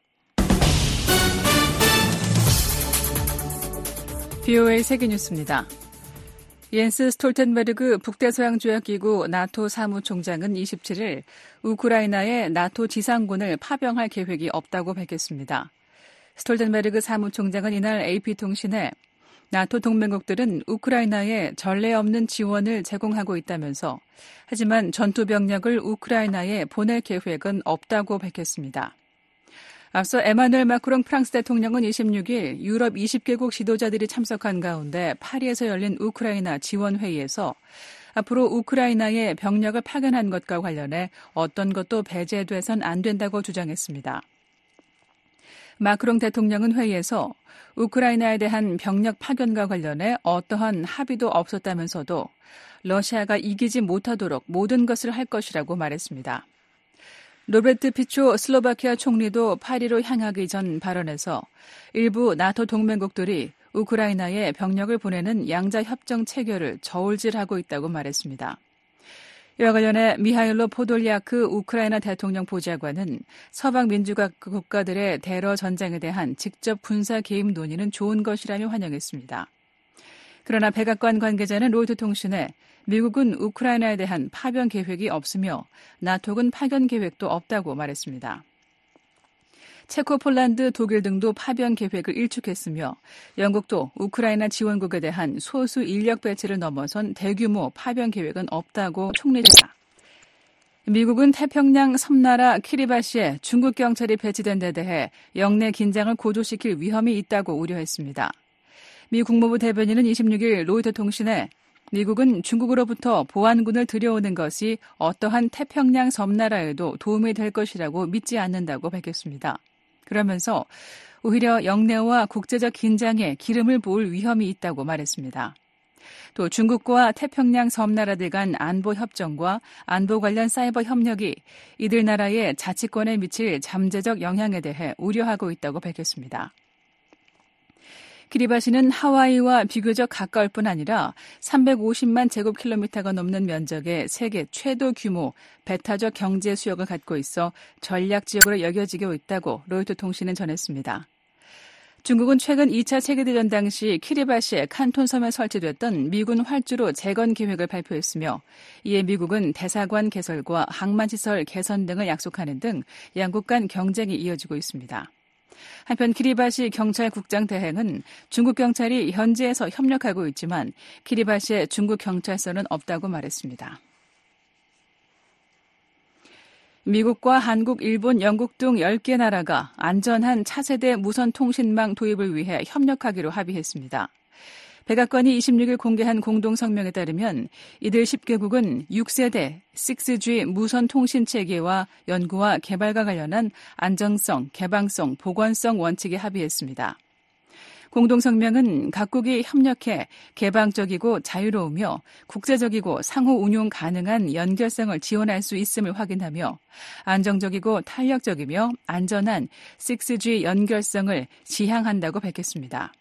브이오에이 세계뉴스입니다. 옌스 스톨텐베르그 북대서양조약기구 나토 사무총장은 이십칠 일 우크라이나의 나토 지상군을 파병할 계획이 없다고 밝혔습니다. 스톨텐베르그 사무총장은 이날 에이피통신에 나토 동맹국들은 우크라이나에 전례 없는 지원을 제공하고 있다면서 하지만 전투병력을 우크라이나에 보낼 계획은 없다고 밝혔습니다. 앞서 에마누엘 마크롱 프랑스 대통령은 이십육 일 유럽 이십 개국 지도자들이 참석한 가운데 파리에서 열린 우크라이나 지원회의에서 앞으로 우크라이나에 병력을 파견한 것과 관련해 어떤 것도 배제돼선 안 된다고 주장했습니다. 마크롱 대통령은 회의에서 우크라이나에 대한 병력 파견과 관련해 어떠한 합의도 없었다면서도 러시아가 이기지 못하도록 모든 것을 할 것이라고 말했습니다. 로베르트 피초 슬로바키아 총리도 파리로 향하기 전 발언에서 일부 나토 동맹국들이 우크라이나에 병력을 보내는 양자 협정 체결을 저울질하고 있다고 말했습니다. 이와 관련해 미하일로 포돌리아크 우크라이나 대통령 보좌관은 서방 민주국 국가들의 대러 전쟁에 대한 직접 군사 개입 논의는 좋은 것이라며 환영했습니다. 그러나 백악관 관계자는 로이터 통신에 미국은 우크라이나에 대한 파병 계획이 없으며 나토군 파견 계획도 없다고 말했습니다. 체코, 폴란드, 독일 등도 파병 계획을 일축했으며 영국도 우크라이나 지원국에 대한 소수 인력 배치를 넘어선 대규모 파병 계획은 없다고 총리했다. 미국은 태평양 섬나라 키리바시에 중국 경찰이 배치된 데 대해 영내 긴장을 고조시킬 위험이 있다고 우려했습니다. 미 국무부 대변인은 이십육 일 로이터 통신에 미국은 중국으로부터 보안군을 들여오는 것이 어떠한 태평양 섬나라에도 도움이 될 것이라고 믿지 않는다고 밝혔습니다. 그러면서 오히려 영내와 국제적 긴장에 기름을 부을 위험이 있다고 말했습니다. 또 중국과 태평양 섬나라들 간 안보 협정과 안보 관련 사이버 협력이 이들 나라의 자치권에 미칠 잠재적 영향에 대해 우려하고 있다고 밝혔습니다. 키리바시는 하와이와 비교적 가까울 뿐 아니라 삼백오십만 제곱킬로미터가 넘는 면적의 세계 최대 규모 배타적 경제 수역을 갖고 있어 전략 지역으로 여겨지고 있다고 로이터 통신은 전했습니다. 중국은 최근 이 차 세계대전 당시 키리바시의 칸톤섬에 설치됐던 미군 활주로 재건 계획을 발표했으며 이에 미국은 대사관 개설과 항만시설 개선 등을 약속하는 등 양국 간 경쟁이 이어지고 있습니다. 한편 키리바시 경찰국장 대행은 중국 경찰이 현지에서 협력하고 있지만 키리바시에 중국 경찰서는 없다고 말했습니다. 미국과 한국, 일본, 영국 등 열 개 나라가 안전한 차세대 무선통신망 도입을 위해 협력하기로 합의했습니다. 백악관이 이십육 일 공개한 공동성명에 따르면 이들 십 개국은 육 세대 식스 지 무선통신체계와 연구와 개발과 관련한 안정성, 개방성, 보건성 원칙에 합의했습니다. 공동성명은 각국이 협력해 개방적이고 자유로우며 국제적이고 상호 운용 가능한 연결성을 지원할 수 있음을 확인하며 안정적이고 탄력적이며 안전한 식스 지 연결성을 지향한다고 밝혔습니다.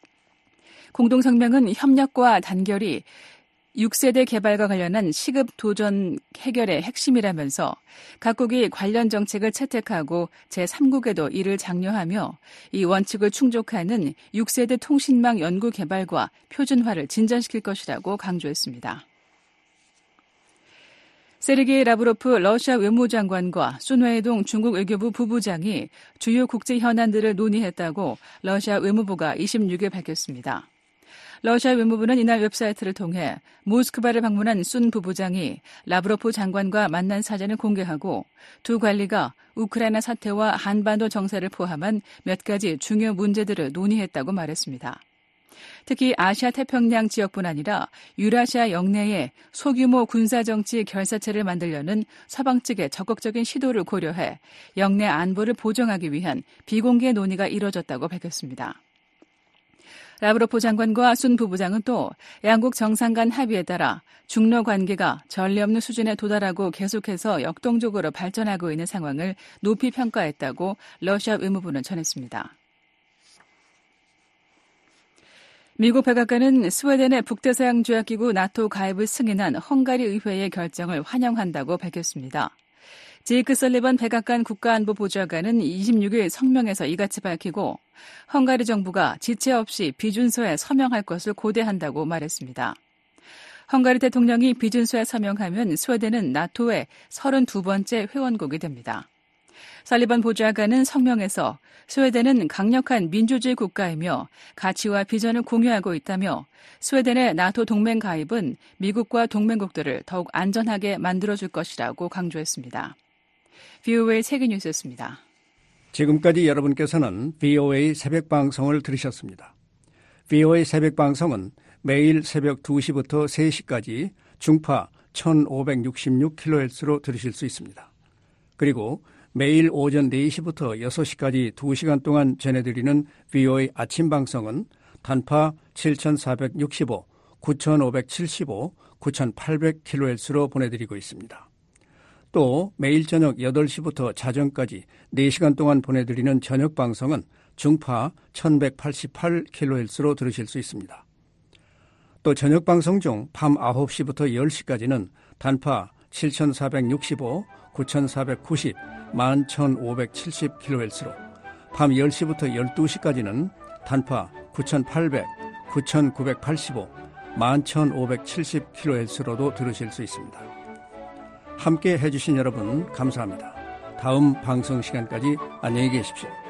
공동성명은 협력과 단결이 육 세대 개발과 관련한 시급 도전 해결의 핵심이라면서 각국이 관련 정책을 채택하고 제삼국에도 이를 장려하며 이 원칙을 충족하는 육 세대 통신망 연구 개발과 표준화를 진전시킬 것이라고 강조했습니다. 세르게이 라브로프 러시아 외무장관과 순웨이동 중국 외교부 부부장이 주요 국제 현안들을 논의했다고 러시아 외무부가 이십육 일 밝혔습니다. 러시아 외무부는 이날 웹사이트를 통해 모스크바를 방문한 순 부부장이 라브로프 장관과 만난 사진을 공개하고 두 관리가 우크라이나 사태와 한반도 정세를 포함한 몇 가지 중요 문제들을 논의했다고 말했습니다. 특히 아시아 태평양 지역뿐 아니라 유라시아 영내에 소규모 군사정치 결사체를 만들려는 서방 측의 적극적인 시도를 고려해 영내 안보를 보정하기 위한 비공개 논의가 이뤄졌다고 밝혔습니다. 라브로프 장관과 순 부부장은 또 양국 정상 간 합의에 따라 중러 관계가 전례 없는 수준에 도달하고 계속해서 역동적으로 발전하고 있는 상황을 높이 평가했다고 러시아 외무부는 전했습니다. 미국 백악관은 스웨덴의 북대서양조약기구 나토 가입을 승인한 헝가리 의회의 결정을 환영한다고 밝혔습니다. 제이크 설리번 백악관 국가안보보좌관은 이십육 일 성명에서 이같이 밝히고 헝가리 정부가 지체 없이 비준서에 서명할 것을 고대한다고 말했습니다. 헝가리 대통령이 비준서에 서명하면 스웨덴은 나토의 서른두 번째 회원국이 됩니다. 설리번 보좌관은 성명에서 스웨덴은 강력한 민주주의 국가이며 가치와 비전을 공유하고 있다며 스웨덴의 나토 동맹 가입은 미국과 동맹국들을 더욱 안전하게 만들어줄 것이라고 강조했습니다. 브이오에이 세계뉴스였습니다. 지금까지 여러분께서는 브이오에이 새벽방송을 들으셨습니다. 브이오에이 새벽방송은 매일 새벽 두 시부터 세 시까지 중파 천오백육십육 킬로헤르츠로 들으실 수 있습니다. 그리고 매일 오전 네 시부터 여섯 시까지 두 시간 동안 전해드리는 브이오에이 아침방송은 단파 칠천사백육십오, 구천오백칠십오, 구천팔백 킬로헤르츠로 보내드리고 있습니다. 또 매일 저녁 여덟 시부터 자정까지 네 시간 동안 보내드리는 저녁방송은 중파 천백팔십팔 킬로헤르츠로 들으실 수 있습니다. 또 저녁방송 중 밤 아홉 시부터 열 시까지는 단파 칠천사백육십오, 구천사백구십, 만 천오백칠십 킬로헤르츠로 밤 열 시부터 열두 시까지는 단파 구천팔백, 구천구백팔십오, 만 천오백칠십 킬로헤르츠로도 들으실 수 있습니다. 함께 해주신 여러분 감사합니다. 다음 방송 시간까지 안녕히 계십시오.